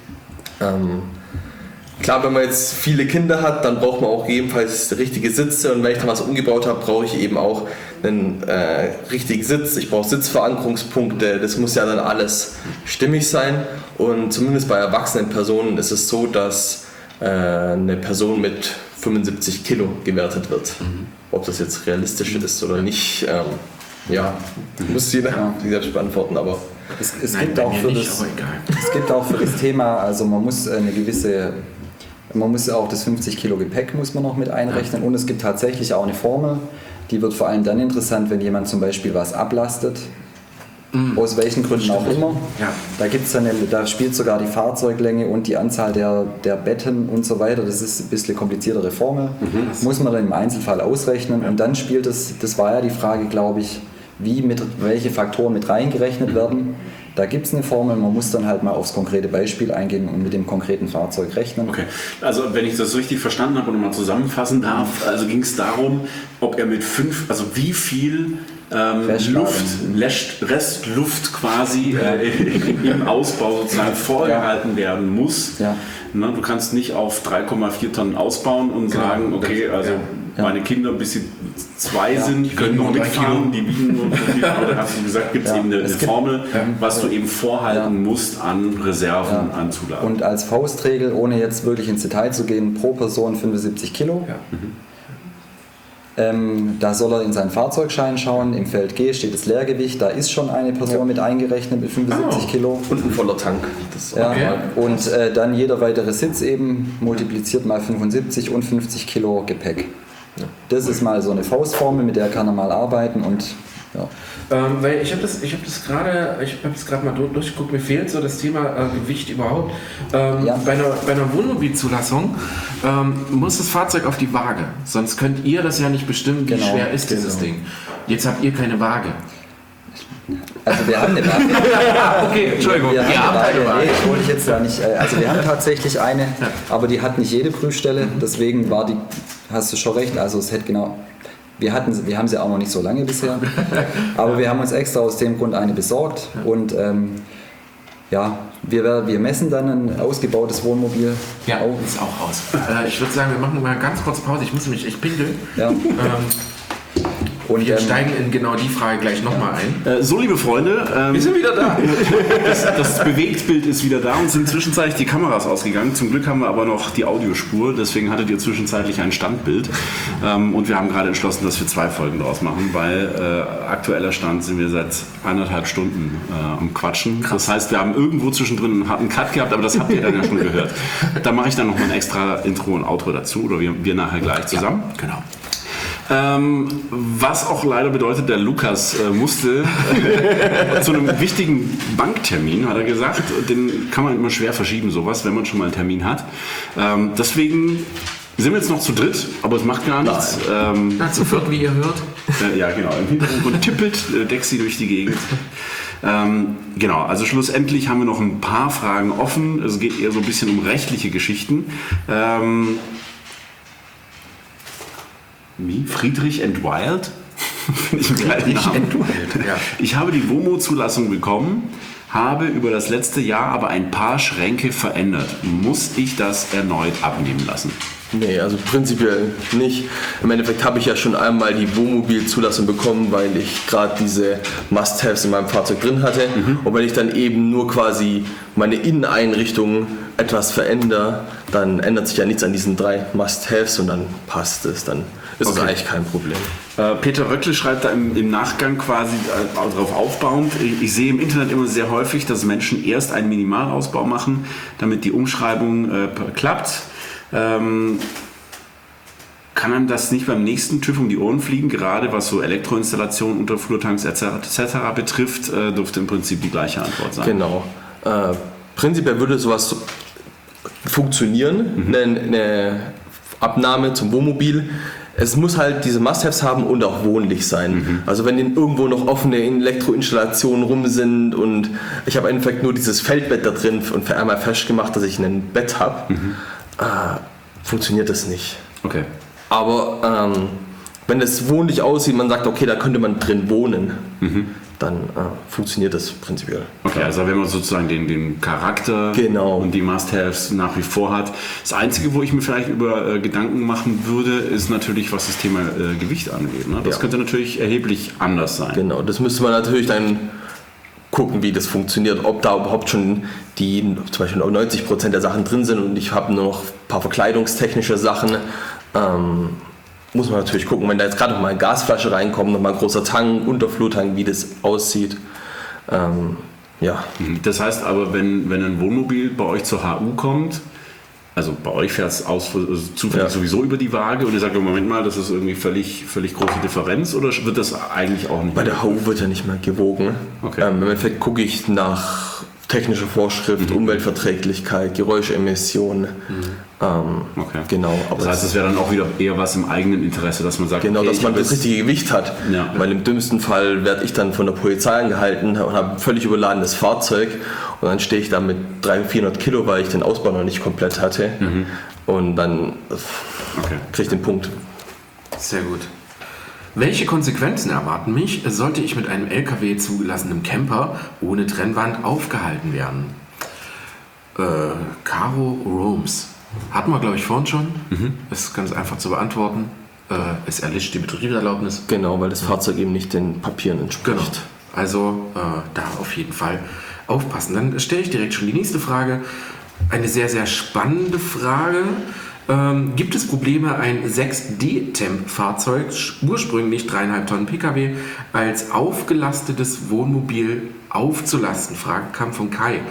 Ähm, klar, wenn man jetzt viele Kinder hat, dann braucht man auch jedenfalls richtige Sitze und wenn ich dann was umgebaut habe, brauche ich eben auch einen äh, richtigen Sitz, ich brauche Sitzverankerungspunkte, das muss ja dann alles stimmig sein und zumindest bei erwachsenen Personen ist es so, dass eine Person mit fünfundsiebzig Kilo gewertet wird. Mhm. Ob das jetzt realistisch ist oder nicht, ähm, ja, muss jeder ja. selbst beantworten, aber es, es, Nein, gibt auch für nicht, das, es gibt auch für das Thema, also man muss eine gewisse, man muss auch das fünfzig Kilo Gepäck muss man noch mit einrechnen und es gibt tatsächlich auch eine Formel, die wird vor allem dann interessant, wenn jemand zum Beispiel was ablastet. Mm. Aus welchen Gründen auch immer. Ja. Da, gibt's eine, da spielt sogar die Fahrzeuglänge und die Anzahl der, der Betten und so weiter. Das ist ein bisschen kompliziertere Formel. Mhm. Muss man dann im Einzelfall ausrechnen. Ja. Und dann spielt es, das war ja die Frage, glaube ich, wie mit, welche Faktoren mit reingerechnet werden. Da gibt es eine Formel, man muss dann halt mal aufs konkrete Beispiel eingehen und mit dem konkreten Fahrzeug rechnen. Okay, also wenn ich das richtig verstanden habe und mal zusammenfassen darf, also ging es darum, ob er mit fünf, also wie viel ähm, Luft, Restluft quasi äh, im Ausbau sozusagen vorgehalten ja. werden muss. Ja. Na, du kannst nicht auf drei Komma vier Tonnen ausbauen und genau. sagen, okay, also ja. meine Kinder, bis sie zwei ja. sind, die können noch mitfahren, die wiegen nur so viel. Aber da hast du gesagt, gibt es ja. eben eine, eine Formel, ja. was du eben vorhalten ja. musst an Reserven, ja. an Zulagen. Und als Faustregel, ohne jetzt wirklich ins Detail zu gehen, pro Person fünfundsiebzig Kilo. Ja. Mhm. Ähm, da soll er in seinen Fahrzeugschein schauen. Im Feld G steht das Leergewicht. Da ist schon eine Person ja. mit eingerechnet mit fünfundsiebzig oh. Kilo. Und ein voller Tank. Das ja. okay. Und äh, dann jeder weitere Sitz eben multipliziert mal fünfundsiebzig und fünfzig Kilo Gepäck. Ja. Das ist mal so eine Faustformel, mit der kann er mal arbeiten und ja. Ähm, weil ich habe das, ich habe das gerade, ich habe es gerade mal durchgeguckt, mir fehlt so das Thema äh, Gewicht überhaupt. Ähm, ja. Bei einer, bei einer Wohnmobilzulassung ähm, muss das Fahrzeug auf die Waage, sonst könnt ihr das ja nicht bestimmen, wie genau, schwer ist dieses genau. Ding. Jetzt habt ihr keine Waage. Also wir haben eine Waage. Okay, Entschuldigung. Wir, wir haben eine Waage. Nee, wollte ich jetzt da nicht. Also wir haben tatsächlich eine, aber die hat nicht jede Prüfstelle. Deswegen war die, hast du schon recht, also es hätte genau... Wir, hatten, wir haben sie auch noch nicht so lange bisher, aber wir haben uns extra aus dem Grund eine besorgt und ähm, ja, wir, wir messen dann ein ausgebautes Wohnmobil. Ja, auf. Ist auch aus. Äh, ich würde sagen, wir machen mal ganz kurz Pause, ich muss nämlich echt pinkeln. Ja. Ähm, Und wir ähm, steigen in genau die Frage gleich nochmal ein. Äh, so, liebe Freunde, ähm, wir sind wieder da. das, das Bewegtbild ist wieder da und sind zwischenzeitlich die Kameras ausgegangen. Zum Glück haben wir aber noch die Audiospur, deswegen hattet ihr zwischenzeitlich ein Standbild. Ähm, und wir haben gerade entschlossen, dass wir zwei Folgen draus machen, weil äh, aktueller Stand sind wir seit eineinhalb Stunden äh, am Quatschen. Krass. Das heißt, wir haben irgendwo zwischendrin einen harten Cut gehabt, aber das habt ihr dann ja schon gehört. Da mache ich dann nochmal ein extra Intro und Outro dazu, oder wir, wir nachher gleich zusammen. Ja, genau. Ähm, was auch leider bedeutet, der Lukas äh, musste äh, zu einem wichtigen Banktermin, hat er gesagt. Den kann man immer schwer verschieben, sowas, wenn man schon mal einen Termin hat. Ähm, deswegen sind wir jetzt noch zu dritt, aber es macht gar nichts. Ähm, Na, zu viert, wie ihr hört. Äh, ja, genau. Im Hintergrund tippelt äh, Dexi durch die Gegend. Ähm, genau, also schlussendlich haben wir noch ein paar Fragen offen. Es geht eher so ein bisschen um rechtliche Geschichten. Ähm, Wie? Friedrich and Wild? Finde ich einen geilen Namen. Ja. Ich habe die WOMO-Zulassung bekommen, habe über das letzte Jahr aber ein paar Schränke verändert. Muss ich das erneut abnehmen lassen? Nee, also prinzipiell nicht. Im Endeffekt habe ich ja schon einmal die Wohnmobil-Zulassung bekommen, weil ich gerade diese Must-Haves in meinem Fahrzeug drin hatte. Mhm. Und wenn ich dann eben nur quasi meine Inneneinrichtung etwas verändere, dann ändert sich ja nichts an diesen drei Must-Haves und dann passt es. Dann ist Okay. es eigentlich kein Problem. Äh, Peter Röckle schreibt da im, im Nachgang quasi äh, darauf aufbauend, ich, ich sehe im Internet immer sehr häufig, dass Menschen erst einen Minimalausbau machen, damit die Umschreibung äh, klappt. Ähm, kann einem das nicht beim nächsten TÜV um die Ohren fliegen, gerade was so Elektroinstallationen, Unterflurtanks et cetera betrifft, äh, dürfte im Prinzip die gleiche Antwort sein. Genau. Äh, prinzipiell würde sowas funktionieren, Mhm. eine, eine Abnahme zum Wohnmobil. Es muss halt diese Must-Haves haben und auch wohnlich sein. Mhm. Also wenn irgendwo noch offene Elektroinstallationen rum sind und ich habe im Endeffekt nur dieses Feldbett da drin und für einmal festgemacht, dass ich ein Bett habe, Mhm. äh, funktioniert das nicht. Okay. Aber ähm, wenn es wohnlich aussieht, man sagt, okay, da könnte man drin wohnen, Mhm. dann äh, funktioniert das prinzipiell. Okay, also wenn man sozusagen den, den Charakter Genau. und die Must-Haves nach wie vor hat. Das Einzige, wo ich mir vielleicht über äh, Gedanken machen würde, ist natürlich, was das Thema äh, Gewicht angeht. Ne? Das Ja. könnte natürlich erheblich anders sein. Genau, das müsste man natürlich dann gucken, wie das funktioniert, ob da überhaupt schon die zum Beispiel neunzig Prozent der Sachen drin sind und ich habe nur noch ein paar verkleidungstechnische Sachen. Ähm, muss man natürlich gucken, wenn da jetzt gerade noch mal eine Gasflasche reinkommt, noch mal ein großer Tank, Unterflurtank, wie das aussieht. Ähm, ja. Das heißt aber, wenn, wenn ein Wohnmobil bei euch zur H U kommt, also bei euch fährt es aus, also zufällig Ja. sowieso über die Waage und ihr sagt, Moment mal, das ist irgendwie völlig, völlig große Differenz oder wird das eigentlich auch nicht Bei mehr? der H U wird ja nicht mehr gewogen. Okay. Ähm, Im Endeffekt gucke ich nach technischer Vorschrift, Mhm. Umweltverträglichkeit, Geräuschemissionen. Ähm, Okay. Genau. Aber Das heißt, es wäre dann auch wieder eher was im eigenen Interesse, dass man sagt, Genau, okay, dass ich man hab das jetzt- richtige Gewicht hat. Ja. Weil im dümmsten Fall werde ich dann von der Polizei angehalten und habe ein völlig überladenes Fahrzeug und dann stehe ich da mit dreihundert, vierhundert Kilo, weil ich den Ausbau noch nicht komplett hatte. Und dann Okay. kriege ich den Punkt. Sehr gut. Welche Konsequenzen erwarten mich, sollte ich mit einem L K W zugelassenem Camper ohne Trennwand aufgehalten werden? Äh, Caro Roams. Hatten wir, glaube ich, vorhin schon. Ist ganz einfach zu beantworten. Äh, es erlischt die Betriebserlaubnis. Genau, weil das Fahrzeug eben nicht den Papieren entspricht. Genau. Also äh, da auf jeden Fall aufpassen. Dann stelle ich direkt schon die nächste Frage. Eine sehr, sehr spannende Frage. Ähm, gibt es Probleme, ein sechs D-Temp-Fahrzeug, ursprünglich dreieinhalb Tonnen Pkw, als aufgelastetes Wohnmobil aufzulasten? Frage kam von Kai.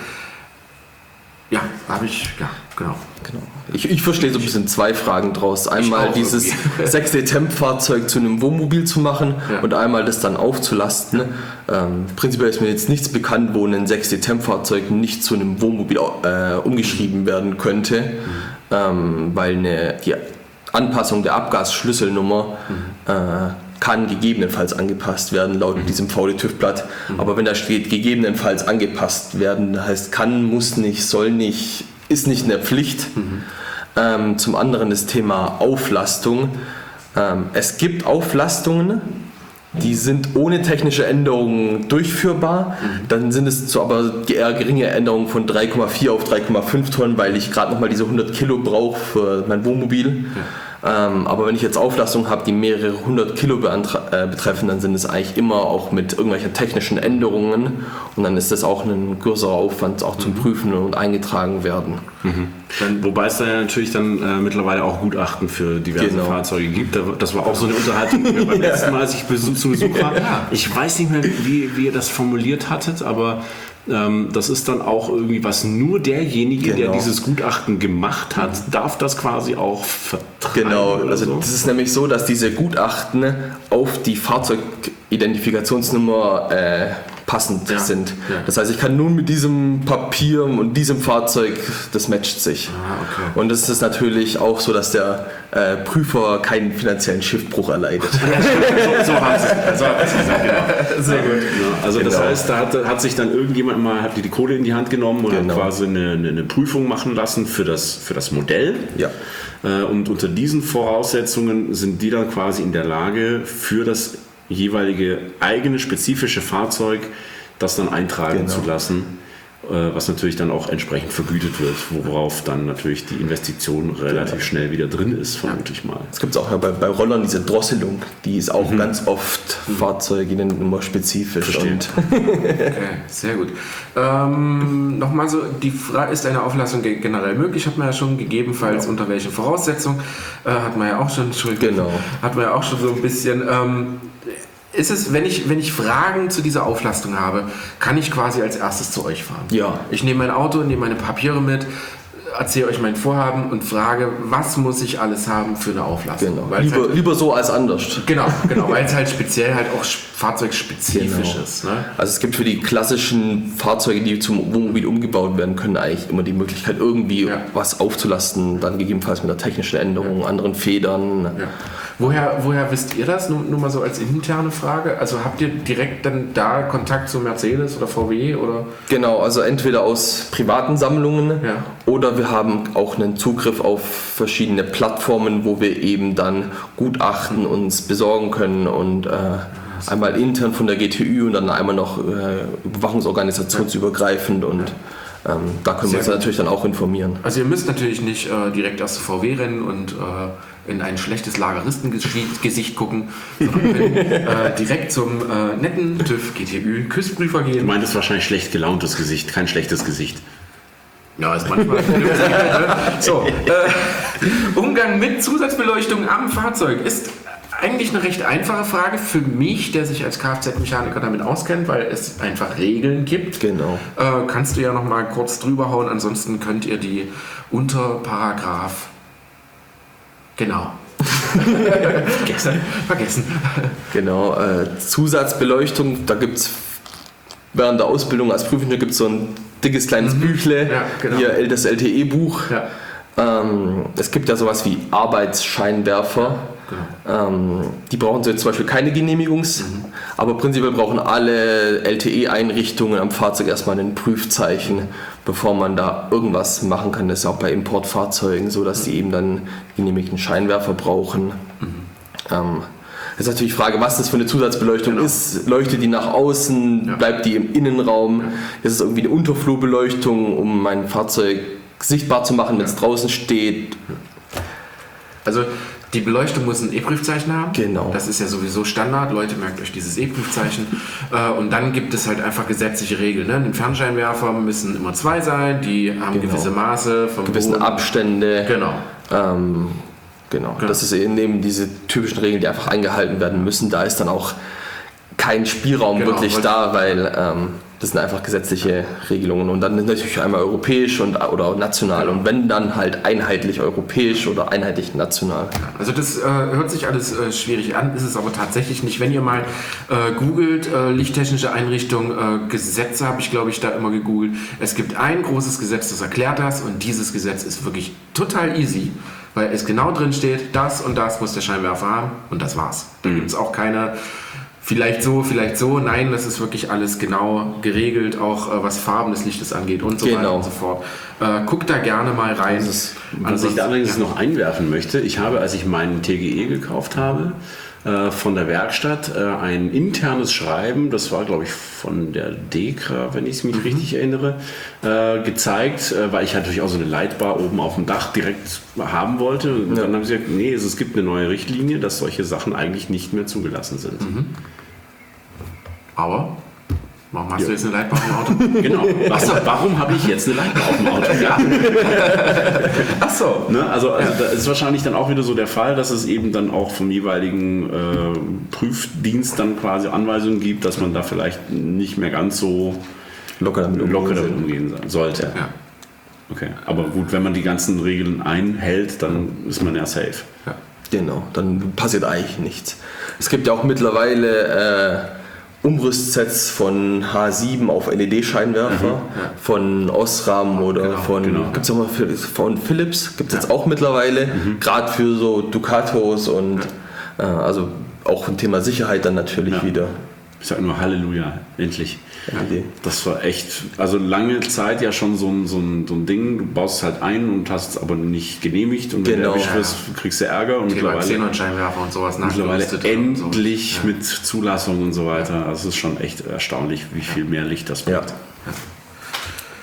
Ja, habe ich, ja, genau. Genau. Ich, ich verstehe so ein bisschen zwei Fragen draus. Einmal auch dieses irgendwie. sechs D-Temp-Fahrzeug zu einem Wohnmobil zu machen Ja. und einmal das dann aufzulasten. Ähm, prinzipiell ist mir jetzt nichts bekannt, wo ein sechs D-Temp-Fahrzeug nicht zu einem Wohnmobil äh, umgeschrieben werden könnte, Mhm. ähm, weil eine, die Anpassung der Abgasschlüsselnummer Mhm. äh, kann gegebenenfalls angepasst werden, laut Mhm. diesem V D-TÜV-Blatt. Aber wenn da steht, gegebenenfalls angepasst werden, heißt kann, muss nicht, soll nicht, ist nicht eine Pflicht. Ähm, zum anderen das Thema Auflastung. Ähm, es gibt Auflastungen, die sind ohne technische Änderungen durchführbar. Dann sind es so aber eher geringe Änderungen von drei Komma vier auf drei Komma fünf Tonnen, weil ich gerade nochmal diese hundert Kilo brauche für mein Wohnmobil. Ähm, aber wenn ich jetzt Auflastungen habe, die mehrere hundert Kilo beantra- äh, betreffen, dann sind es eigentlich immer auch mit irgendwelchen technischen Änderungen und dann ist das auch ein größerer Aufwand auch zum Prüfen und eingetragen werden. Dann, wobei es da ja natürlich dann äh, mittlerweile auch Gutachten für diverse Genau. Fahrzeuge gibt. Da- Das war auch so eine Unterhaltung, die wir beim letzten Mal, als ich Besuch, zu Besuch war. Ich weiß nicht mehr, wie, wie ihr das formuliert hattet, aber ähm, das ist dann auch irgendwie was, nur derjenige, der Genau. dieses Gutachten gemacht hat, darf das quasi auch vertreiben. Genau, oder also so. das ist nämlich so, dass diese Gutachten auf die Fahrzeugidentifikationsnummer äh, passend Ja, sind. ja. Das heißt, ich kann nun mit diesem Papier und diesem Fahrzeug, das matcht sich. Ah, okay. Und es ist natürlich auch so, dass der äh, Prüfer keinen finanziellen Schiffbruch erleidet. so, so haben sie so haben sie gesagt, genau. Sehr gut. Ja, also das Genau. heißt, da hat, hat sich dann irgendjemand mal hat die, die Kohle in die Hand genommen und Genau. hat quasi eine, eine, eine Prüfung machen lassen für das, für das Modell. Ja. Äh, Und unter diesen Voraussetzungen sind die dann quasi in der Lage, für das jeweilige eigene spezifische Fahrzeug das dann eintragen Genau. zu lassen. was natürlich dann auch entsprechend vergütet wird, worauf dann natürlich die Investition relativ schnell wieder drin ist, vermute ich mal. Es gibt auch ja bei, bei Rollern diese Drosselung, die ist auch mhm. ganz oft mhm. Fahrzeuge immer spezifisch. Und okay, sehr gut. Ähm, Nochmal so, die Frage, ist eine Auflassung generell möglich? Hat man ja schon gegebenenfalls ja. unter welchen Voraussetzungen? Äh, hat man ja auch schon, genau. hat man ja auch schon so ein bisschen... Ähm, Ist es, wenn ich, wenn ich Fragen zu dieser Auflastung habe, kann ich quasi als erstes zu euch fahren? Ja. Ich nehme mein Auto, nehme meine Papiere mit, erzähle euch mein Vorhaben und frage, was muss ich alles haben für eine Auflastung? Genau. Lieber, halt, lieber so als anders. Genau, genau, weil es halt speziell halt auch fahrzeugspezifisch genau. ist. Ne? Also es gibt für die klassischen Fahrzeuge, die zum Wohnmobil umgebaut werden können, eigentlich immer die Möglichkeit, irgendwie ja. was aufzulasten, dann gegebenenfalls mit einer technischen Änderung, ja. anderen Federn. Ja. Woher, woher wisst ihr das? Nur, nur mal so als interne Frage. Also habt ihr direkt dann da Kontakt zu Mercedes oder V W? Oder? Genau, also entweder aus privaten Sammlungen ja. oder wir haben auch einen Zugriff auf verschiedene Plattformen, wo wir eben dann Gutachten uns besorgen können und äh, einmal intern von der G T Ü und dann einmal noch äh, überwachungsorganisationsübergreifend und ähm, da können Sehr wir uns gut. natürlich dann auch informieren. Also ihr müsst natürlich nicht äh, direkt erst zu V W rennen und äh, in ein schlechtes Lageristengesicht gucken, sondern können äh, direkt zum äh, netten TÜV G T Ü Küstprüfer gehen. Du meintest wahrscheinlich schlecht gelauntes Gesicht, kein schlechtes Gesicht. Ja, ist manchmal. So, äh, Umgang mit Zusatzbeleuchtung am Fahrzeug ist eigentlich eine recht einfache Frage für mich, der sich als Kfz-Mechaniker damit auskennt, weil es einfach Regeln gibt. Genau. Äh, kannst du ja noch mal kurz drüber hauen, ansonsten könnt ihr die unter Paragraph. Genau. vergessen. vergessen. Genau. Äh, Zusatzbeleuchtung, da gibt es während der Ausbildung als Prüfende gibt es so ein dickes kleines mhm. Büchle, ja, genau. hier das L T E-Buch. Ja. Ähm, es gibt ja sowas wie Arbeitsscheinwerfer. Genau. Ähm, die brauchen so jetzt zum Beispiel keine Genehmigungs, mhm. aber prinzipiell brauchen alle L T E-Einrichtungen am Fahrzeug erstmal ein Prüfzeichen, bevor man da irgendwas machen kann. Das ist auch bei Importfahrzeugen so, dass die eben dann genehmigten Scheinwerfer brauchen. Mhm. Ähm, Jetzt ist natürlich die Frage, was das für eine Zusatzbeleuchtung genau. ist. Leuchtet die nach außen? Ja. Bleibt die im Innenraum? Ja. Ist es irgendwie eine Unterflurbeleuchtung, um mein Fahrzeug sichtbar zu machen, wenn es ja. draußen steht? Also die Beleuchtung muss ein E-Prüfzeichen haben. Genau. Das ist ja sowieso Standard. Leute, merkt euch dieses E-Prüfzeichen. Und dann gibt es halt einfach gesetzliche Regeln. Ne? Den Fernscheinwerfer müssen immer zwei sein. Die haben genau. gewisse Maße. Vom Gewissen Boden. Abstände. Genau. Ähm, Genau, ja. das ist eben diese typischen Regeln, die einfach eingehalten werden müssen. Da ist dann auch kein Spielraum genau, wirklich da, weil ähm, das sind einfach gesetzliche Regelungen. Und dann natürlich einmal europäisch und, oder auch national. Genau. Und wenn dann halt einheitlich europäisch oder einheitlich national. Also das äh, hört sich alles äh, schwierig an, ist es aber tatsächlich nicht. Wenn ihr mal äh, googelt, äh, lichttechnische Einrichtung, äh, Gesetze habe ich glaube ich da immer gegoogelt. Es gibt ein großes Gesetz, das erklärt das und dieses Gesetz ist wirklich total easy. Weil es genau drin steht, das und das muss der Scheinwerfer haben und das war's. Da mhm. gibt es auch keine, vielleicht so, vielleicht so. Nein, das ist wirklich alles genau geregelt, auch äh, was Farben des Lichtes angeht und so genau. weiter und so fort. Äh, guckt da gerne mal rein. Ist, was ich da allerdings ja. noch einwerfen möchte, ich habe, als ich meinen T G E gekauft habe, äh, von der Werkstatt äh, ein internes Schreiben, das war glaube ich von der DEKRA, wenn ich mich mhm. richtig erinnere, äh, gezeigt, äh, weil ich natürlich auch so eine Leitbar oben auf dem Dach direkt haben wollte. Und ja. dann haben sie gesagt, nee, es, es gibt eine neue Richtlinie, dass solche Sachen eigentlich nicht mehr zugelassen sind. Mhm. Aber warum hast ja. du jetzt eine Leitbar auf dem Auto? Genau. Was, warum habe ich jetzt eine Leitbar auf dem Auto? Ja. Ach so. Ne? Also, also ja. da ist wahrscheinlich dann auch wieder so der Fall, dass es eben dann auch vom jeweiligen äh, Prüfdienst dann quasi Anweisungen gibt, dass man da vielleicht nicht mehr ganz so locker damit umgehen, locker damit umgehen sollte. Ja. Okay. Aber gut, wenn man die ganzen Regeln einhält, dann ist man ja safe. Ja. Genau, dann passiert eigentlich nichts. Es gibt ja auch mittlerweile äh, Umrüstsets von H sieben auf L E D-Scheinwerfer, mhm, ja. von Osram oder genau, von, genau. gibt's auch mal von Philips, gibt es ja. jetzt auch mittlerweile, mhm. gerade für so Ducatos und ja. äh, also auch ein Thema Sicherheit dann natürlich ja. wieder. Ich sag nur Halleluja, endlich. Ja. Das war echt, also lange Zeit ja schon so ein, so, ein, so ein Ding, du baust es halt ein und hast es aber nicht genehmigt und wenn genau. du erwischt wirst, kriegst du Ärger. Und Thema Xenon-Scheinwerfer und sowas mittlerweile endlich so. ja. mit Zulassung und so weiter. Also es ist schon echt erstaunlich, wie viel mehr Licht das bringt. Ja.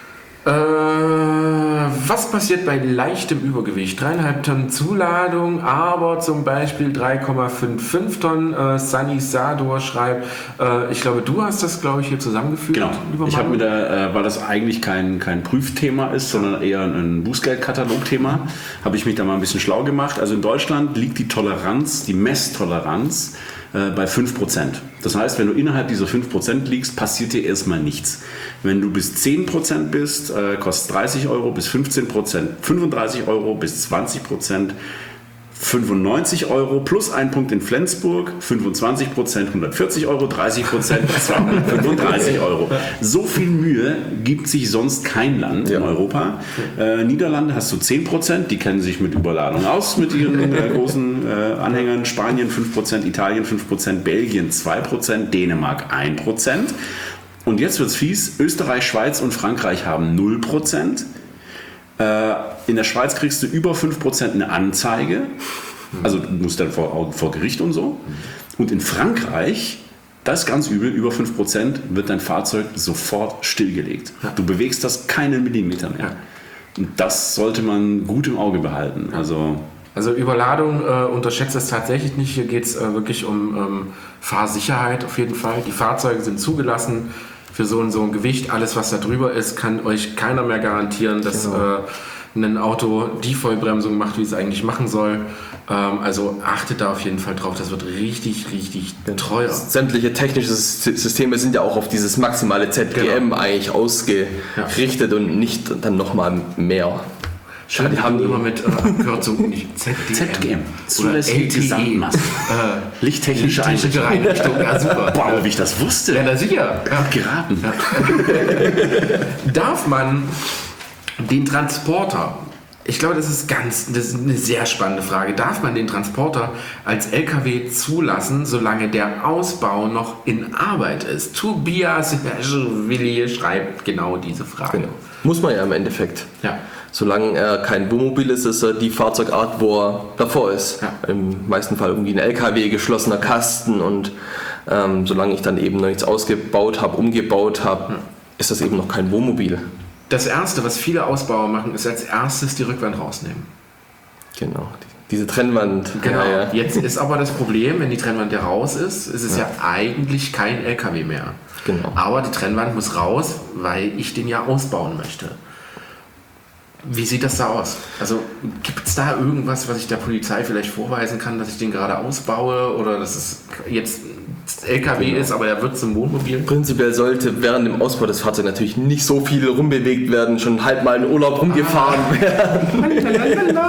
Äh, was passiert bei leichtem Übergewicht? dreieinhalb Tonnen Zuladung, aber zum Beispiel drei Komma fünfundfünfzig Tonnen. Äh, Sunny Sador schreibt, äh, ich glaube, du hast das, glaube ich, hier zusammengeführt. Genau. lieber Ich habe Manu. mir da, äh, weil das eigentlich kein, kein Prüfthema ist, sondern eher ein Bußgeldkatalogthema, habe ich mich da mal ein bisschen schlau gemacht. Also in Deutschland liegt die Toleranz, die Messtoleranz äh, bei fünf Prozent. Das heißt, wenn du innerhalb dieser fünf Prozent liegst, passiert dir erstmal nichts. Wenn du bis zehn Prozent bist, äh, kostet dreißig Euro, bis fünfzehn Prozent fünfunddreißig Euro, bis zwanzig Prozent fünfundneunzig Euro, plus ein Punkt in Flensburg, fünfundzwanzig Prozent hundertvierzig Euro, dreißig Prozent zweihundertfünfunddreißig Euro. So viel Mühe gibt sich sonst kein Land in Europa. Äh, Niederlande hast du zehn Prozent, die kennen sich mit Überladung aus, mit ihren äh, großen äh, Anhängern. Spanien fünf Prozent, Italien fünf Prozent, Belgien zwei Prozent, Dänemark ein Prozent. Und jetzt wird's fies, Österreich, Schweiz und Frankreich haben null Prozent. In der Schweiz kriegst du über fünf Prozent eine Anzeige, also du musst dann vor, vor Gericht und so. Und in Frankreich, das ist ganz übel, über fünf Prozent wird dein Fahrzeug sofort stillgelegt. Du bewegst das keinen Millimeter mehr. Und das sollte man gut im Auge behalten. Also, also Überladung äh, unterschätzt es tatsächlich nicht. Hier geht es äh, wirklich um ähm, Fahrsicherheit auf jeden Fall. Die Fahrzeuge sind zugelassen für so ein, so ein Gewicht. Alles, was da drüber ist, kann euch keiner mehr garantieren, dass Genau. äh, ein Auto die Vollbremsung macht, wie es eigentlich machen soll. Ähm, also achtet da auf jeden Fall drauf. Das wird richtig, richtig teuer. Sämtliche technische Systeme sind ja auch auf dieses maximale Z G M Genau. eigentlich ausgerichtet und nicht dann nochmal mehr. Schön, die haben immer mit äh, Abkürzungen nicht Z G M. Z G M, oder zulässige L T E. Gesamtmasse. Äh, Lichttechnische Lichttechnische Einrichtung. Einrichtung, ja super. Boah, ob ich das wusste. Ja, na sicher. Ja. Geraten. Darf man den Transporter, ich glaube, das ist ganz, das ist eine sehr spannende Frage, darf man den Transporter als L K W zulassen, solange der Ausbau noch in Arbeit ist? Tobias Willi schreibt genau diese Frage. Genau. Muss man ja im Endeffekt. Ja. Solange er kein Wohnmobil ist, ist er die Fahrzeugart, wo er davor ist. Ja. Im meisten Fall irgendwie ein L K W, geschlossener Kasten und ähm, solange ich dann eben noch nichts ausgebaut habe, umgebaut habe, Hm. ist das eben noch kein Wohnmobil. Das Erste, was viele Ausbauer machen, ist als erstes die Rückwand rausnehmen. Genau. Die, diese Trennwand. Genau. Ja, ja. Jetzt ist aber das Problem, wenn die Trennwand ja raus ist, ist es ja, ja eigentlich kein L K W mehr. Genau. Aber die Trennwand muss raus, weil ich den ja ausbauen möchte. Wie sieht das da aus? Also gibt es da irgendwas, was ich der Polizei vielleicht vorweisen kann, dass ich den gerade ausbaue oder dass es jetzt L K W Genau. ist, aber er wird zum Wohnmobil? Prinzipiell sollte während dem Ausbau des Fahrzeugs natürlich nicht so viel rumbewegt werden, schon halb mal in Urlaub rumgefahren Ah. werden.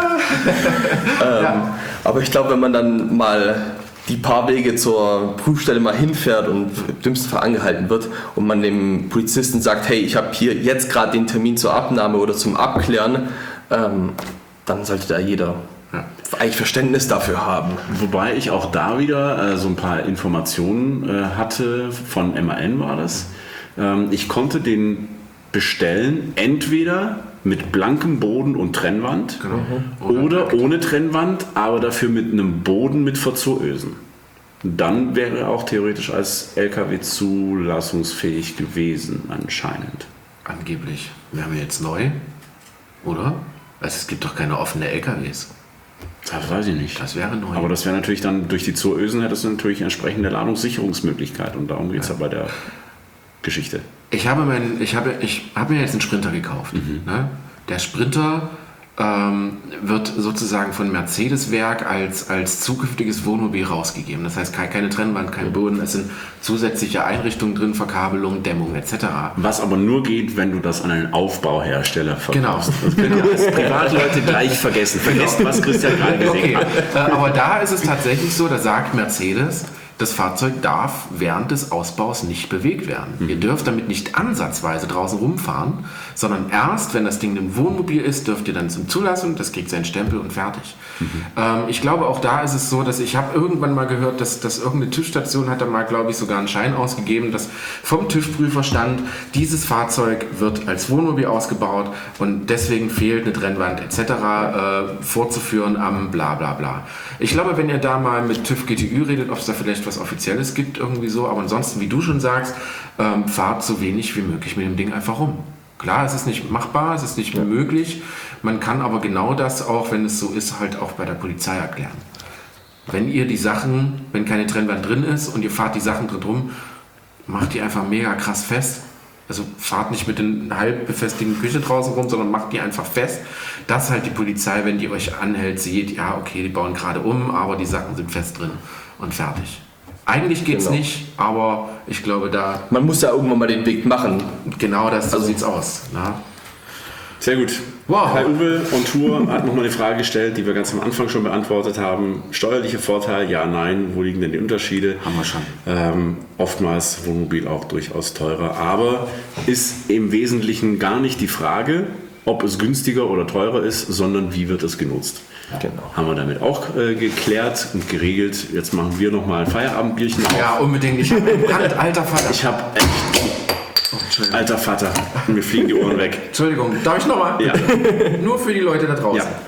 ähm, aber ich glaube, wenn man dann mal die paar Wege zur Prüfstelle mal hinfährt und im dümmsten Fall angehalten wird und man dem Polizisten sagt, hey, ich habe hier jetzt gerade den Termin zur Abnahme oder zum Abklären, ähm, dann sollte da jeder Ja. eigentlich Verständnis dafür haben. Wobei ich auch da wieder äh, so ein paar Informationen äh, hatte, von M A N war das. Ähm, ich konnte den bestellen, entweder mit blankem Boden und Trennwand Genau. oder ohne Trennwand, aber dafür mit einem Boden mit Verzurösen. Dann wäre er auch theoretisch als L K W zulassungsfähig gewesen, anscheinend. Angeblich. Wären wir jetzt neu? Oder? Also es gibt doch keine offene L K Ws. Das weiß ich nicht. Das wäre neu. Aber das wäre natürlich dann, durch die Zurösen hättest du natürlich entsprechende Ladungssicherungsmöglichkeit und darum geht es ja. ja bei der Geschichte. Ich habe, mein, ich habe, ich habe mir jetzt einen Sprinter gekauft. Mhm. Ne? Der Sprinter ähm, wird sozusagen von Mercedes-Werk als, als zukünftiges Wohnmobil rausgegeben. Das heißt, keine, keine Trennwand, kein Boden, es sind zusätzliche Einrichtungen drin, Verkabelung, Dämmung et cetera. Was aber nur geht, wenn du das an einen Aufbauhersteller verkaufst. Genau. Das können ja als Privatleute gleich vergessen. Vergesst, was Christian gerade gesagt Okay. hat. Äh, aber da ist es tatsächlich so, da sagt Mercedes, das Fahrzeug darf während des Ausbaus nicht bewegt werden. Mhm. Ihr dürft damit nicht ansatzweise draußen rumfahren, sondern erst, wenn das Ding ein Wohnmobil ist, dürft ihr dann zum Zulassung, das kriegt seinen Stempel und fertig. Mhm. Ähm, ich glaube, auch da ist es so, dass ich habe irgendwann mal gehört, dass, dass irgendeine TÜV-Station hat da mal, glaube ich, sogar einen Schein ausgegeben, dass vom TÜV-Prüfer stand, dieses Fahrzeug wird als Wohnmobil ausgebaut und deswegen fehlt eine Trennwand et cetera äh, vorzuführen am bla bla bla. Ich glaube, wenn ihr da mal mit TÜV G T Ü redet, ob es da vielleicht was Offizielles gibt, irgendwie so, aber ansonsten, wie du schon sagst, ähm, fahrt so wenig wie möglich mit dem Ding einfach rum. Klar, es ist nicht machbar, es ist nicht ja. möglich. Man kann aber genau das auch, wenn es so ist, halt auch bei der Polizei erklären. Wenn ihr die Sachen, wenn keine Trennwand drin ist und ihr fahrt die Sachen drin rum, macht die einfach mega krass fest. Also fahrt nicht mit den halb befestigten Küche draußen rum, sondern macht die einfach fest, dass halt die Polizei, wenn die euch anhält, sieht, ja okay, die bauen gerade um, aber die Sachen sind fest drin und fertig. Eigentlich geht's genau. nicht, aber ich glaube da... Man muss ja irgendwann mal den Weg machen. Genau, das, so also, sieht's aus. Na? Sehr gut. Wow. Kai-Uwe on Tour hat nochmal eine Frage gestellt, die wir ganz am Anfang schon beantwortet haben. Steuerliche Vorteil, ja, nein. Wo liegen denn die Unterschiede? Haben wir schon. Ähm, oftmals Wohnmobil auch durchaus teurer. Aber ist im Wesentlichen gar nicht die Frage, ob es günstiger oder teurer ist, sondern wie wird es genutzt. Genau. Haben wir damit auch äh, geklärt und geregelt. Jetzt machen wir nochmal ein Feierabendbierchen auf. Ja, unbedingt. Ich habe alter Vater. Ich habe echt... Oh, alter Vater, mir fliegen die Ohren weg. Entschuldigung, darf ich nochmal? Ja. Nur für die Leute da draußen. Ja.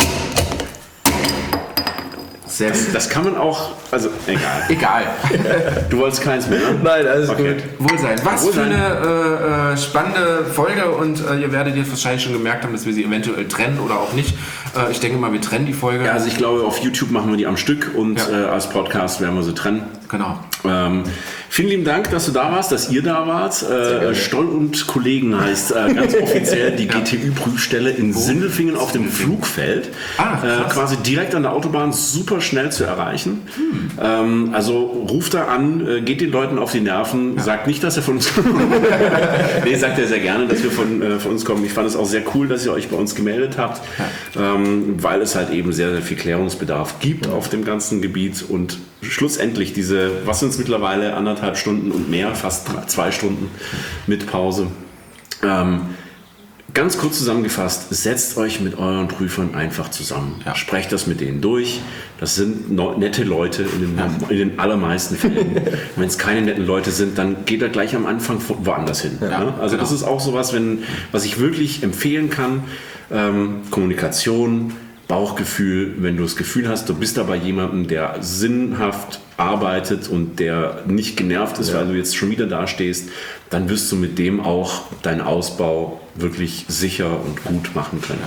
Sehr das, das kann man auch, also egal. Egal. Du wolltest keins mehr, ne? Nein, alles okay. gut. Wohlsein. Was Wohlsein. für eine äh, spannende Folge und äh, ihr werdet jetzt wahrscheinlich schon gemerkt haben, dass wir sie eventuell trennen oder auch nicht. Äh, ich denke mal, wir trennen die Folge. Ja, also ich glaube, auf YouTube machen wir die am Stück und ja. äh, als Podcast werden wir sie trennen. Genau. Ähm, vielen lieben Dank, dass du da warst, dass ihr da wart. Äh, Stoll und Kollegen heißt äh, ganz offiziell die ja. G T Ü-Prüfstelle in Wo? Sindelfingen auf dem Flugfeld. Ah, äh, quasi direkt an der Autobahn, super schnell zu erreichen. Hm. Ähm, also ruft da an, äh, geht den Leuten auf die Nerven, ja. sagt nicht, dass ihr von uns kommt. Nee, sagt er sehr gerne, dass wir von, äh, von uns kommen. Ich fand es auch sehr cool, dass ihr euch bei uns gemeldet habt, ja. ähm, weil es halt eben sehr, sehr viel Klärungsbedarf gibt ja. auf dem ganzen Gebiet und schlussendlich diese, was sind es mittlerweile, anderthalb Stunden und mehr, fast zwei Stunden mit Pause. Ähm, ganz kurz zusammengefasst, setzt euch mit euren Prüfern einfach zusammen. Ja. Sprecht das mit denen durch. Das sind no- nette Leute in den, ja. in den allermeisten Fällen. Wenn es keine netten Leute sind, dann geht er gleich am Anfang woanders hin. Ja. Ja? Also genau. Das ist auch sowas, wenn, was ich wirklich empfehlen kann. Ähm, Kommunikation, Bauchgefühl, wenn du das Gefühl hast, du bist da bei jemandem, der sinnhaft arbeitet und der nicht genervt ist, ja. weil du jetzt schon wieder da stehst, dann wirst du mit dem auch deinen Ausbau wirklich sicher und gut machen können.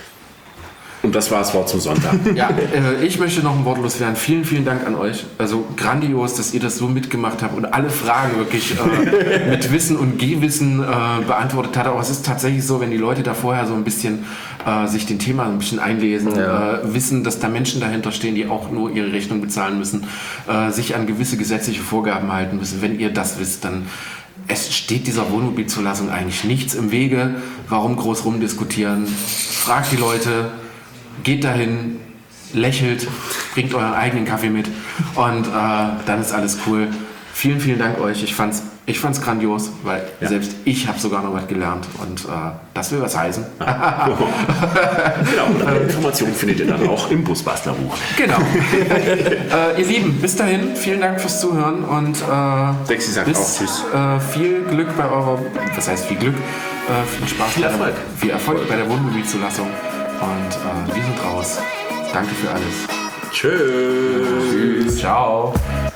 Und das war das Wort zum Sonntag. Ja, äh, ich möchte noch ein Wort loswerden. Vielen, vielen Dank an euch. Also grandios, dass ihr das so mitgemacht habt und alle Fragen wirklich äh, mit Wissen und Gehwissen äh, beantwortet habt. Aber es ist tatsächlich so, wenn die Leute da vorher so ein bisschen äh, sich den Thema ein bisschen einlesen, ja. äh, wissen, dass da Menschen dahinter stehen, die auch nur ihre Rechnung bezahlen müssen, äh, sich an gewisse gesetzliche Vorgaben halten müssen. Wenn ihr das wisst, dann es steht dieser Wohnmobilzulassung eigentlich nichts im Wege. Warum groß rumdiskutieren? Fragt die Leute. Geht dahin, lächelt, bringt euren eigenen Kaffee mit und äh, dann ist alles cool. Vielen, vielen Dank euch. Ich fand's, ich fand's grandios, weil ja. selbst ich habe sogar noch was gelernt und äh, das will was heißen. Genau, und alle Informationen findet ihr dann auch im Busbastlerbuch. Genau. äh, ihr Lieben, bis dahin, vielen Dank fürs Zuhören und äh, Dexi sagt bis, auch Tschüss. Äh, viel Glück bei eurer, was heißt viel Glück, äh, viel Spaß, viel Erfolg. Der, viel Erfolg bei der Wohnmobilzulassung. Und äh, wir sind raus. Danke für alles. Tschüss. Tschüss. Ciao.